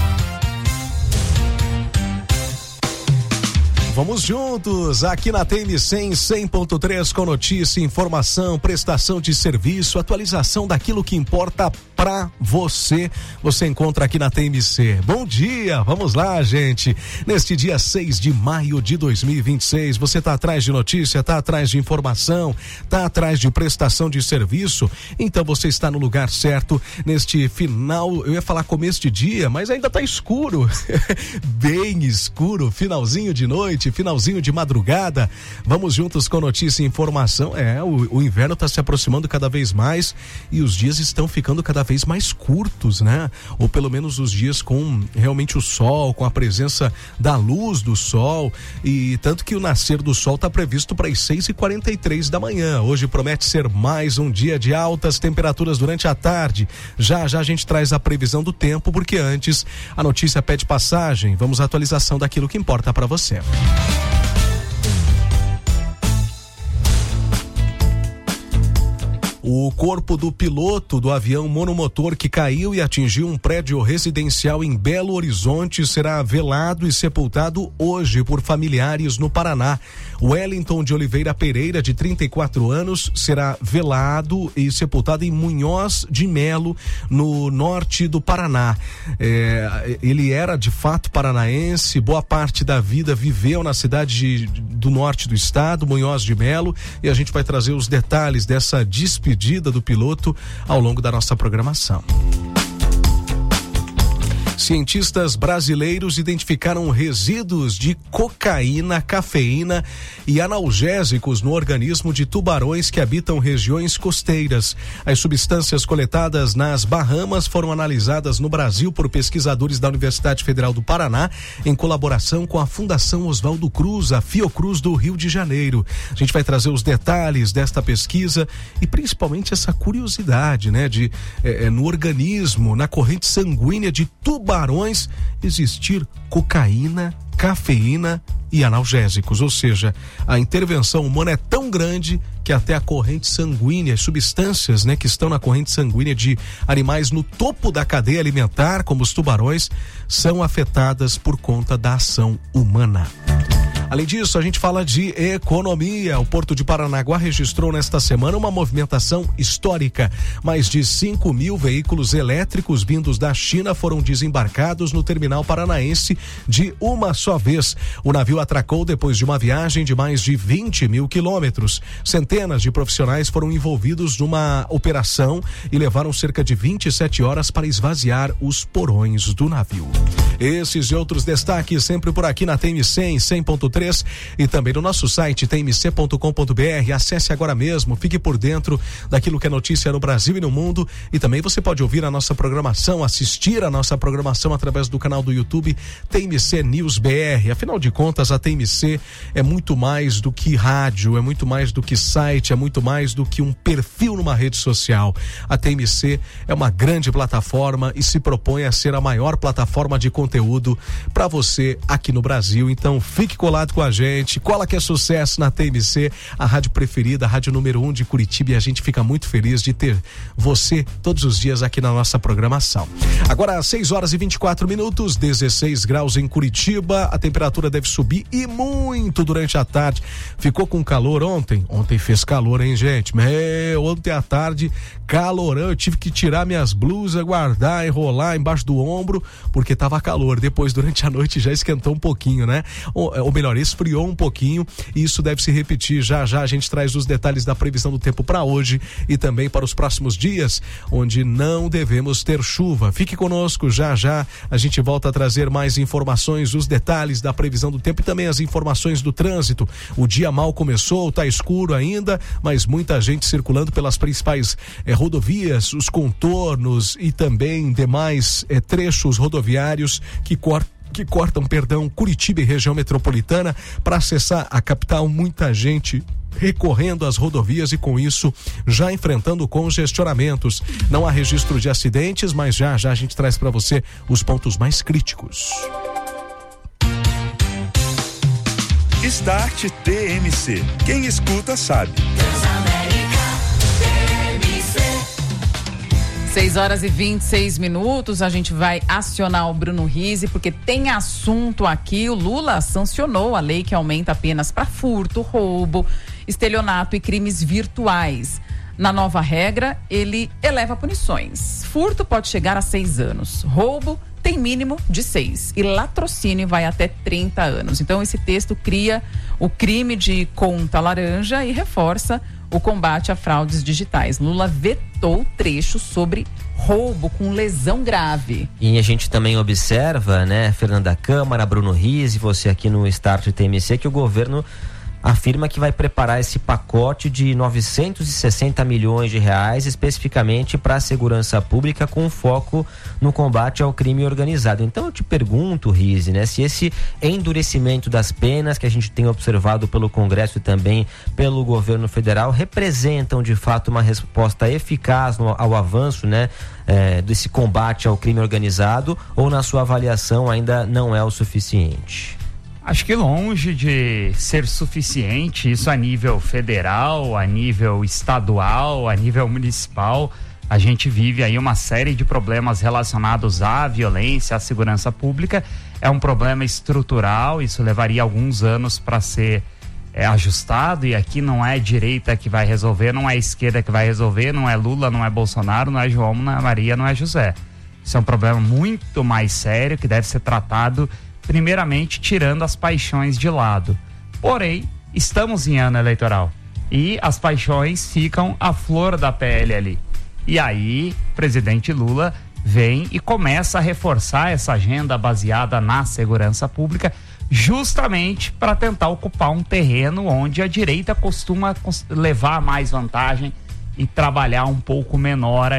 Vamos juntos aqui na TMC em 100.3 com notícia, informação, prestação de serviço, atualização daquilo que importa pra você. Você encontra aqui na TMC. Bom dia, vamos lá, gente. Neste dia 6 de maio de 2026, você tá atrás de notícia, tá atrás de informação, tá atrás de prestação de serviço? Então você está no lugar certo neste final, eu ia falar começo de dia, mas ainda tá escuro. Bem escuro, finalzinho de noite, finalzinho de madrugada. Vamos juntos com notícia e informação. O inverno está se aproximando cada vez mais e os dias estão ficando cada vez mais curtos, né? Ou pelo menos os dias com realmente o sol, com a presença da luz do sol, e tanto que o nascer do sol está previsto para as 6h43 da manhã. Hoje promete ser mais um dia de altas temperaturas durante a tarde. Já a gente traz a previsão do tempo, porque antes a notícia pede passagem. Vamos à atualização daquilo que importa para você. O corpo do piloto do avião monomotor que caiu e atingiu um prédio residencial em Belo Horizonte será velado e sepultado hoje por familiares no Paraná. Wellington de Oliveira Pereira, de 34 anos, será velado e sepultado em Munhoz de Melo, no norte do Paraná. Ele era de fato paranaense, boa parte da vida viveu na cidade do norte do estado, Munhoz de Melo, e a gente vai trazer os detalhes dessa despedida do piloto ao longo da nossa programação. Cientistas brasileiros identificaram resíduos de cocaína, cafeína e analgésicos no organismo de tubarões que habitam regiões costeiras. As substâncias coletadas nas Bahamas foram analisadas no Brasil por pesquisadores da Universidade Federal do Paraná, em colaboração com a Fundação Oswaldo Cruz, a Fiocruz do Rio de Janeiro. A gente vai trazer os detalhes desta pesquisa e principalmente essa curiosidade, né, de no organismo, na corrente sanguínea de tubarões existir cocaína, cafeína e analgésicos, ou seja, a intervenção humana é tão grande que até a corrente sanguínea, as substâncias, né, que estão na corrente sanguínea de animais no topo da cadeia alimentar, como os tubarões, são afetadas por conta da ação humana. Além disso, a gente fala de economia. O Porto de Paranaguá registrou nesta semana uma movimentação histórica. Mais de 5 mil veículos elétricos vindos da China foram desembarcados no terminal paranaense de uma só vez. O navio atracou depois de uma viagem de mais de 20 mil quilômetros. Centenas de profissionais foram envolvidos numa operação e levaram cerca de 27 horas para esvaziar os porões do navio. Esses e outros destaques sempre por aqui na TMC em 100.3 e também no nosso site tmc.com.br. Acesse agora mesmo, fique por dentro daquilo que é notícia no Brasil e no mundo, e também você pode ouvir a nossa programação, assistir a nossa programação através do canal do YouTube TMC News BR. Afinal de contas, a TMC é muito mais do que rádio, é muito mais do que site, é muito mais do que um perfil numa rede social. A TMC é uma grande plataforma e se propõe a ser a maior plataforma de conteúdo para você aqui no Brasil. Então fique colado com a gente, cola que é sucesso na TMC, a rádio preferida, a rádio número 1 de Curitiba, e a gente fica muito feliz de ter você todos os dias aqui na nossa programação. Agora 6 horas e 24 minutos, 16 graus em Curitiba, a temperatura deve subir e muito durante a tarde. Ficou com calor ontem? Ontem fez calor, hein, gente? Ontem à tarde, calorão, eu tive que tirar minhas blusas, guardar, enrolar embaixo do ombro, porque tava calor. Depois, durante a noite, já esquentou um pouquinho, né? Ou melhor, esfriou um pouquinho, e isso deve se repetir. Já já a gente traz os detalhes da previsão do tempo para hoje e também para os próximos dias, onde não devemos ter chuva. Fique conosco, já já a gente volta a trazer mais informações, os detalhes da previsão do tempo e também as informações do trânsito. O dia mal começou, tá escuro ainda, mas muita gente circulando pelas principais rodovias, os contornos e também demais trechos rodoviários que cortam, Curitiba e região metropolitana. Para acessar a capital, muita gente recorrendo às rodovias e com isso já enfrentando congestionamentos. Não há registro de acidentes, mas já já a gente traz para você os pontos mais críticos. Start TMC. Quem escuta sabe. 6 horas e 26 minutos, a gente vai acionar o Bruno Rizzi, porque tem assunto aqui. O Lula sancionou a lei que aumenta apenas para furto, roubo, estelionato e crimes virtuais. Na nova regra, ele eleva punições. Furto pode chegar a 6 anos. Roubo tem mínimo de 6. E latrocínio vai até 30 anos. Então, esse texto cria o crime de conta laranja e reforça o combate a fraudes digitais. Lula vetou trecho sobre roubo com lesão grave. E a gente também observa, né, Fernanda Câmara, Bruno Rizzi, você aqui no Start TMC, que o governo afirma que vai preparar esse pacote de 960 milhões de reais especificamente para a segurança pública, com foco no combate ao crime organizado. Então eu te pergunto, Rizzi, né, se esse endurecimento das penas que a gente tem observado pelo Congresso e também pelo governo federal representam de fato uma resposta eficaz ao avanço, né, desse combate ao crime organizado, ou na sua avaliação ainda não é o suficiente? Acho que longe de ser suficiente, isso a nível federal, a nível estadual, a nível municipal. A gente vive aí uma série de problemas relacionados à violência, à segurança pública. É um problema estrutural, isso levaria alguns anos para ser ajustado, e aqui não é direita que vai resolver, não é esquerda que vai resolver, não é Lula, não é Bolsonaro, não é João, não é Maria, não é José. Isso é um problema muito mais sério que deve ser tratado primeiramente tirando as paixões de lado. Porém, estamos em ano eleitoral e as paixões ficam à flor da pele ali. E aí, o presidente Lula vem e começa a reforçar essa agenda baseada na segurança pública, justamente para tentar ocupar um terreno onde a direita costuma levar mais vantagem e trabalhar um pouco melhor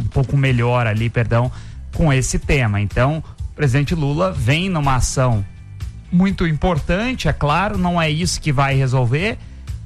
ali, com esse tema. Então, o presidente Lula vem numa ação muito importante, é claro, não é isso que vai resolver,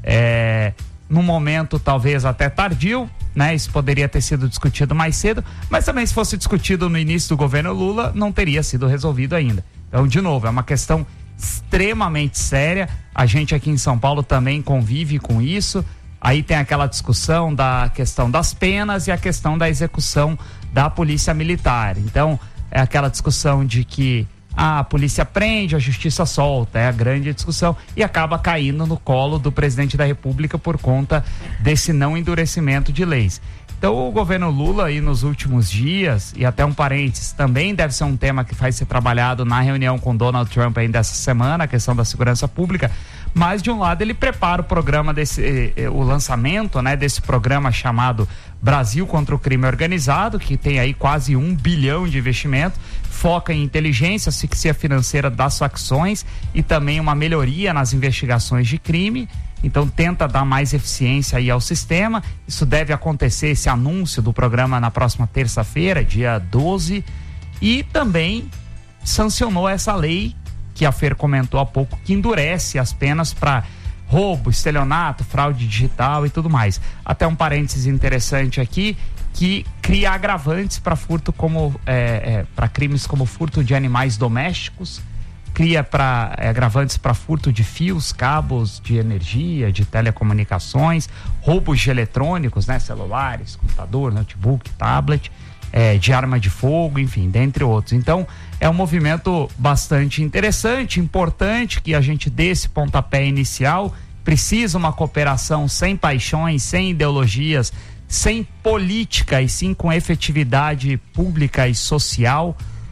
num momento talvez até tardio, né? Isso poderia ter sido discutido mais cedo, mas também se fosse discutido no início do governo Lula, não teria sido resolvido ainda. Então, de novo, é uma questão extremamente séria, a gente aqui em São Paulo também convive com isso. Aí tem aquela discussão da questão das penas e a questão da execução da polícia militar. Então, é aquela discussão de que a polícia prende, a justiça solta, é a grande discussão, e acaba caindo no colo do presidente da República por conta desse não endurecimento de leis. Então o governo Lula aí nos últimos dias, e até um parênteses, também deve ser um tema que vai ser trabalhado na reunião com Donald Trump ainda essa semana, a questão da segurança pública, mas de um lado ele prepara o programa o lançamento, né, desse programa chamado Brasil contra o Crime Organizado, que tem aí quase 1 bilhão de investimento, foca em inteligência, asfixia financeira das facções e também uma melhoria nas investigações de crime. Então tenta dar mais eficiência aí ao sistema. Isso deve acontecer, esse anúncio do programa, na próxima terça-feira, dia 12, e também sancionou essa lei que a Fer comentou há pouco, que endurece as penas para roubo, estelionato, fraude digital e tudo mais. Até um parênteses interessante aqui, que cria agravantes para furto para crimes como furto de animais domésticos, cria agravantes para furto de fios, cabos de energia, de telecomunicações, roubos de eletrônicos, né, celulares, computador, notebook, tablet, de arma de fogo, enfim, dentre outros. Então, é um movimento bastante interessante, importante que a gente dê esse pontapé inicial. Precisa uma cooperação sem paixões, sem ideologias, sem política, e sim com efetividade pública e social,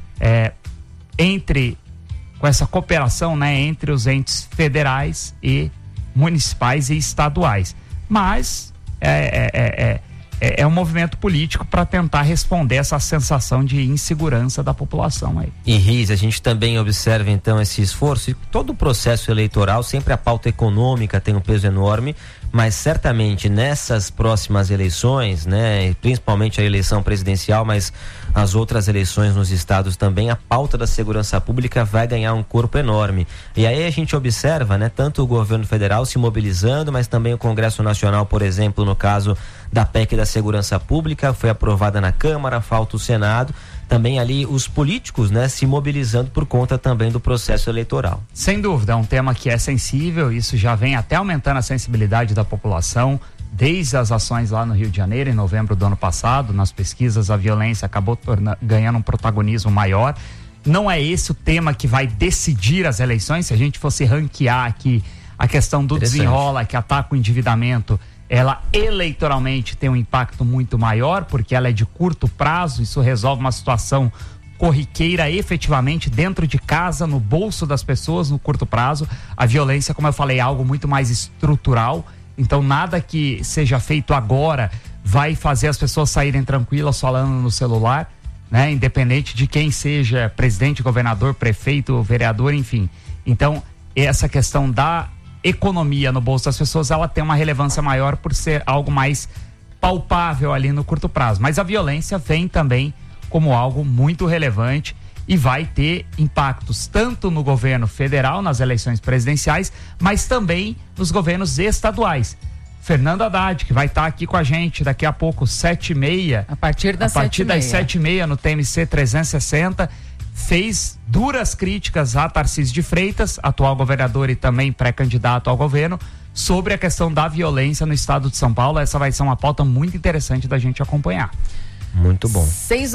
com essa cooperação, né, entre os entes federais e municipais e estaduais. Mas é um movimento político para tentar responder essa sensação de insegurança da população aí. E Riz, a gente também observa então esse esforço, e todo o processo eleitoral, sempre a pauta econômica tem um peso enorme, mas certamente nessas próximas eleições, né, principalmente a eleição presidencial, mas as outras eleições nos estados também, a pauta da segurança pública vai ganhar um corpo enorme. E aí a gente observa, né, tanto o governo federal se mobilizando, mas também o Congresso Nacional, por exemplo, no caso da PEC da segurança pública, foi aprovada na Câmara, falta o Senado, também ali os políticos, né, se mobilizando por conta também do processo eleitoral. Sem dúvida, é um tema que é sensível, isso já vem até aumentando a sensibilidade da população, desde as ações lá no Rio de Janeiro, em novembro do ano passado. Nas pesquisas, a violência acabou ganhando um protagonismo maior. Não é esse o tema que vai decidir as eleições. Se a gente fosse ranquear aqui a questão do desenrola, que ataca o endividamento, ela eleitoralmente tem um impacto muito maior, porque ela é de curto prazo. Isso resolve uma situação corriqueira efetivamente dentro de casa, no bolso das pessoas, no curto prazo. A violência, como eu falei, é algo muito mais estrutural. Então nada que seja feito agora vai fazer as pessoas saírem tranquilas falando no celular, né? Independente de quem seja presidente, governador, prefeito, vereador, enfim. Então essa questão da economia no bolso das pessoas, ela tem uma relevância maior por ser algo mais palpável ali no curto prazo. Mas a violência vem também como algo muito relevante e vai ter impactos tanto no governo federal, nas eleições presidenciais, mas também nos governos estaduais. Fernando Haddad, que vai estar aqui com a gente daqui a pouco, 7h30. A partir das 7h30 no TMC 360, fez duras críticas a Tarcísio de Freitas, atual governador e também pré-candidato ao governo, sobre a questão da violência no estado de São Paulo. Essa vai ser uma pauta muito interessante da gente acompanhar. Muito bom.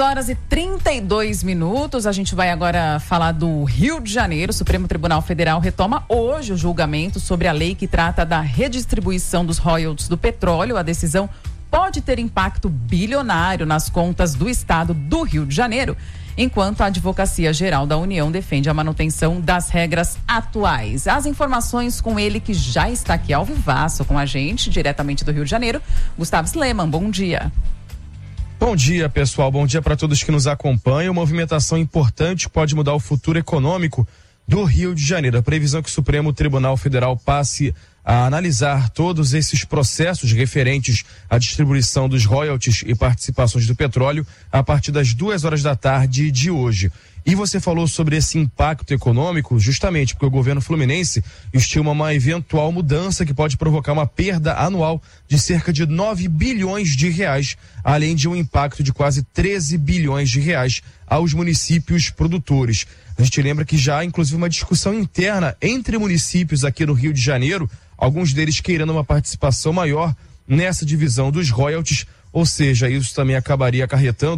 6h32. A gente vai agora falar do Rio de Janeiro. O Supremo Tribunal Federal retoma hoje o julgamento sobre a lei que trata da redistribuição dos royalties do petróleo. A decisão pode ter impacto bilionário nas contas do estado do Rio de Janeiro, enquanto a Advocacia Geral da União defende a manutenção das regras atuais. As informações com ele, que já está aqui ao vivaço com a gente, diretamente do Rio de Janeiro, Gustavo Sleman. Bom dia. Bom dia, pessoal. Bom dia para todos que nos acompanham. Movimentação importante pode mudar o futuro econômico do Rio de Janeiro. A previsão é que o Supremo Tribunal Federal passe a analisar todos esses processos referentes à distribuição dos royalties e participações do petróleo a partir das 2h da tarde de hoje. E você falou sobre esse impacto econômico justamente porque o governo fluminense estima uma eventual mudança que pode provocar uma perda anual de cerca de 9 bilhões de reais, além de um impacto de quase 13 bilhões de reais aos municípios produtores. A gente lembra que já há inclusive uma discussão interna entre municípios aqui no Rio de Janeiro, alguns deles querendo uma participação maior nessa divisão dos royalties, ou seja, isso também acabaria acarretando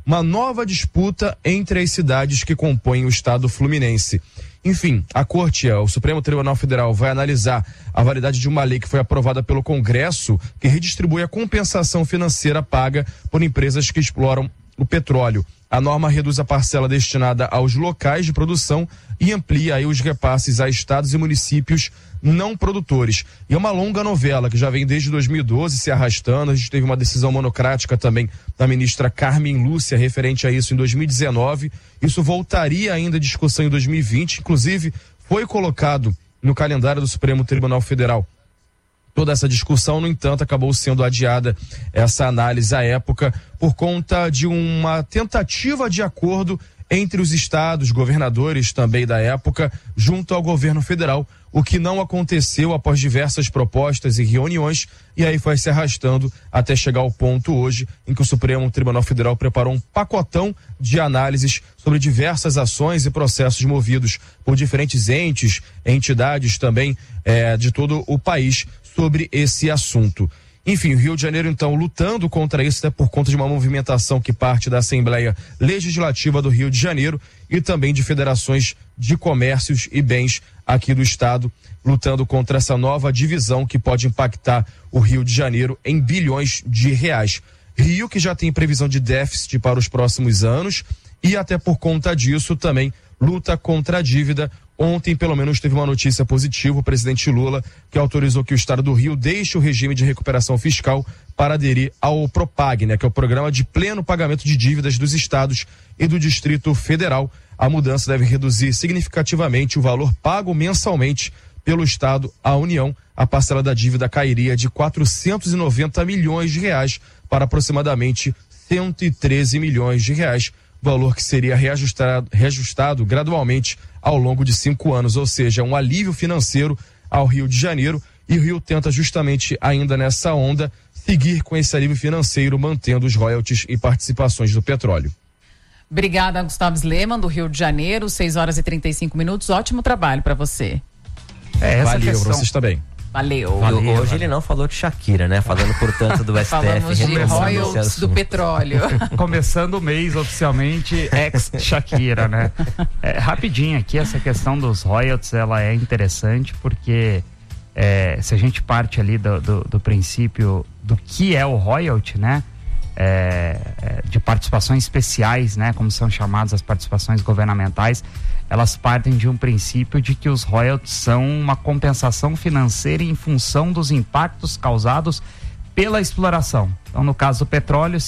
uma nova disputa entre as cidades que compõem o estado fluminense. Enfim, a Corte, o Supremo Tribunal Federal, vai analisar a validade de uma lei que foi aprovada pelo Congresso, que redistribui a compensação financeira paga por empresas que exploram o petróleo. A norma reduz a parcela destinada aos locais de produção e amplia aí os repasses a estados e municípios não produtores. E é uma longa novela que já vem desde 2012 se arrastando. A gente teve uma decisão monocrática também da ministra Carmen Lúcia referente a isso em 2019. Isso voltaria ainda à discussão em 2020. Inclusive, foi colocado no calendário do Supremo Tribunal Federal toda essa discussão. No entanto, acabou sendo adiada essa análise à época por conta de uma tentativa de acordo entre os estados, governadores também da época, junto ao governo federal, o que não aconteceu após diversas propostas e reuniões, e aí foi se arrastando até chegar ao ponto hoje em que o Supremo Tribunal Federal preparou um pacotão de análises sobre diversas ações e processos movidos por diferentes entes, entidades também de todo o país sobre esse assunto. Enfim, o Rio de Janeiro, então, lutando contra isso, até por conta de uma movimentação que parte da Assembleia Legislativa do Rio de Janeiro e também de federações de comércios e bens aqui do estado, lutando contra essa nova divisão que pode impactar o Rio de Janeiro em bilhões de reais. Rio que já tem previsão de déficit para os próximos anos e até por conta disso também luta contra a dívida. Ontem, pelo menos, teve uma notícia positiva. O presidente Lula, que autorizou que o estado do Rio deixe o regime de recuperação fiscal para aderir ao PROPAG, né, que é o Programa de Pleno Pagamento de Dívidas dos Estados e do Distrito Federal. A mudança deve reduzir significativamente o valor pago mensalmente pelo Estado à União. A parcela da dívida cairia de 490 milhões de reais para aproximadamente 113 milhões de reais, valor que seria reajustado gradualmente ao longo de 5 anos, ou seja, um alívio financeiro ao Rio de Janeiro, e o Rio tenta justamente ainda nessa onda seguir com esse alívio financeiro, mantendo os royalties e participações do petróleo. Obrigada, Gustavo Sleman, do Rio de Janeiro, 6h35. Ótimo trabalho para você. Valeu, vocês também. Valeu. Hoje ele não falou de Shakira, né? Falando, portanto, do STF. Falamos de royalties do petróleo. Começando o mês oficialmente ex-Shakira, né? Rapidinho aqui, essa questão dos royalties, ela é interessante porque se a gente parte ali do princípio do que é o royalty, né? De participações especiais, né? Como são chamadas as participações governamentais, elas partem de um princípio de que os royalties são uma compensação financeira em função dos impactos causados pela exploração. Então, no caso do petróleo,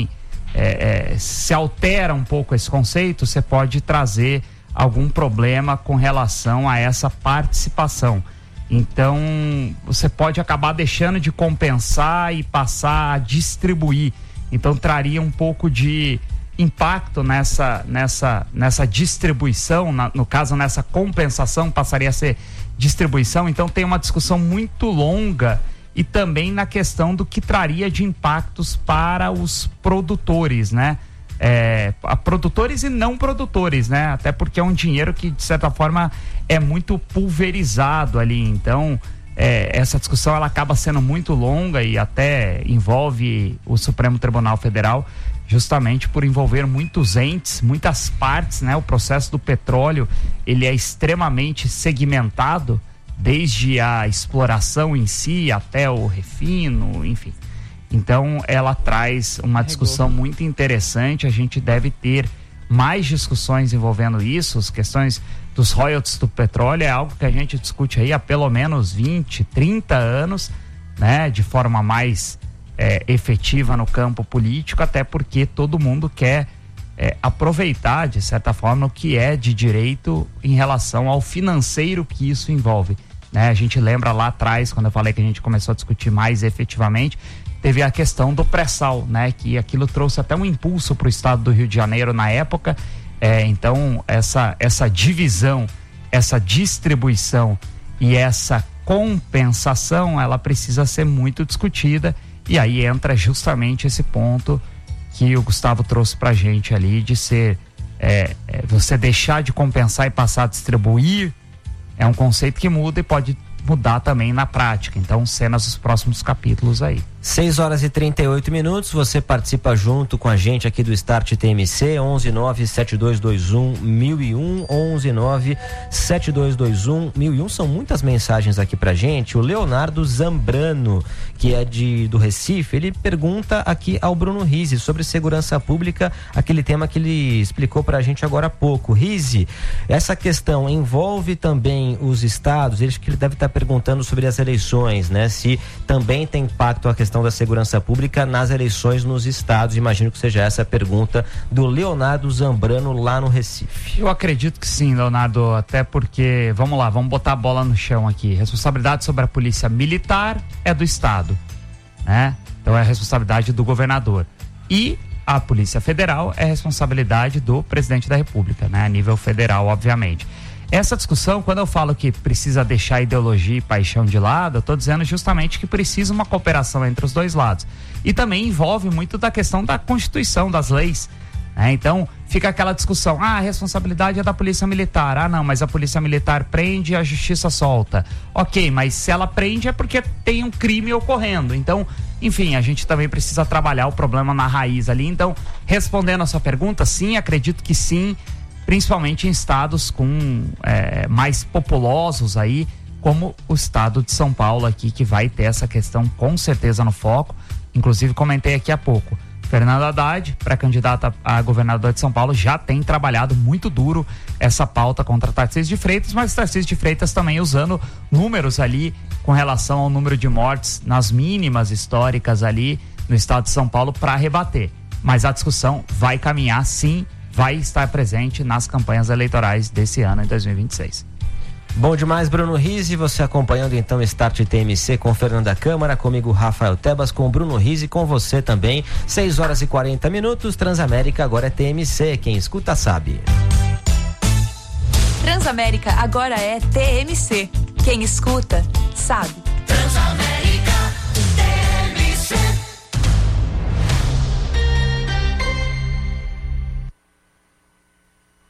se altera um pouco esse conceito, você pode trazer algum problema com relação a essa participação. Então, você pode acabar deixando de compensar e passar a distribuir. Então, traria um pouco de impacto nessa distribuição, no caso, nessa compensação, passaria a ser distribuição. Então, tem uma discussão muito longa e também na questão do que traria de impactos para os produtores, né? Produtores e não produtores, né? Até porque é um dinheiro que, de certa forma, é muito pulverizado ali. Então, essa discussão ela acaba sendo muito longa e até envolve o Supremo Tribunal Federal, justamente por envolver muitos entes, muitas partes, né? O processo do petróleo, ele é extremamente segmentado, desde a exploração em si até o refino, enfim. Então, ela traz uma discussão muito interessante. A gente deve ter mais discussões envolvendo isso. As questões dos royalties do petróleo é algo que a gente discute aí há pelo menos 20, 30 anos, né? De forma mais efetiva no campo político, até porque todo mundo quer aproveitar, de certa forma, o que é de direito em relação ao financeiro que isso envolve, né? A gente lembra lá atrás, quando eu falei que a gente começou a discutir mais efetivamente, teve a questão do pré-sal, né? Que aquilo trouxe até um impulso para o estado do Rio de Janeiro na época. Então, essa divisão, essa distribuição e essa compensação, ela precisa ser muito discutida. E aí entra justamente esse ponto que o Gustavo trouxe pra gente ali, de ser você deixar de compensar e passar a distribuir. É um conceito que muda e pode mudar também na prática. Então, cenas dos próximos capítulos aí. 6h38, você participa junto com a gente aqui do Start TMC, 11972211001, 11972211001. São muitas mensagens aqui pra gente. O Leonardo Zambrano, que é do Recife, ele pergunta aqui ao Bruno Rizzi sobre segurança pública, aquele tema que ele explicou pra gente agora há pouco. Rizzi, essa questão envolve também os estados? Ele deve estar perguntando sobre as eleições, né? Se também tem impacto a questão da segurança pública nas eleições nos estados. Imagino que seja essa a pergunta do Leonardo Zambrano lá no Recife. Eu acredito que sim, Leonardo, até porque, vamos lá, vamos botar a bola no chão aqui. Responsabilidade sobre a polícia militar é do estado, né? Então é a responsabilidade do governador. E a Polícia Federal é responsabilidade do presidente da República, né? A nível federal, obviamente. Essa discussão, quando eu falo que precisa deixar ideologia e paixão de lado, eu estou dizendo justamente que precisa uma cooperação entre os dois lados. E também envolve muito da questão da Constituição, das leis, né? Então, fica aquela discussão, a responsabilidade é da Polícia Militar. Não, mas a Polícia Militar prende e a Justiça solta. Ok, mas se ela prende é porque tem um crime ocorrendo. Então, enfim, a gente também precisa trabalhar o problema na raiz ali. Então, respondendo a sua pergunta, sim, acredito que sim, principalmente em estados com mais populosos aí, como o estado de São Paulo aqui, que vai ter essa questão com certeza no foco. Inclusive comentei aqui há pouco, Fernando Haddad, pré-candidata a governador de São Paulo, já tem trabalhado muito duro essa pauta contra Tarcísio de Freitas, mas Tarcísio de Freitas também usando números ali com relação ao número de mortes nas mínimas históricas ali no estado de São Paulo para rebater. Mas a discussão vai caminhar sim, vai estar presente nas campanhas eleitorais desse ano, em 2026. Bom demais, Bruno Rizzi, você acompanhando então Start TMC com Fernanda Câmara, comigo Rafael Tebas, com Bruno Rizzi, com você também, 6h40, Transamérica agora é TMC, quem escuta sabe. Transamérica agora é TMC, quem escuta sabe.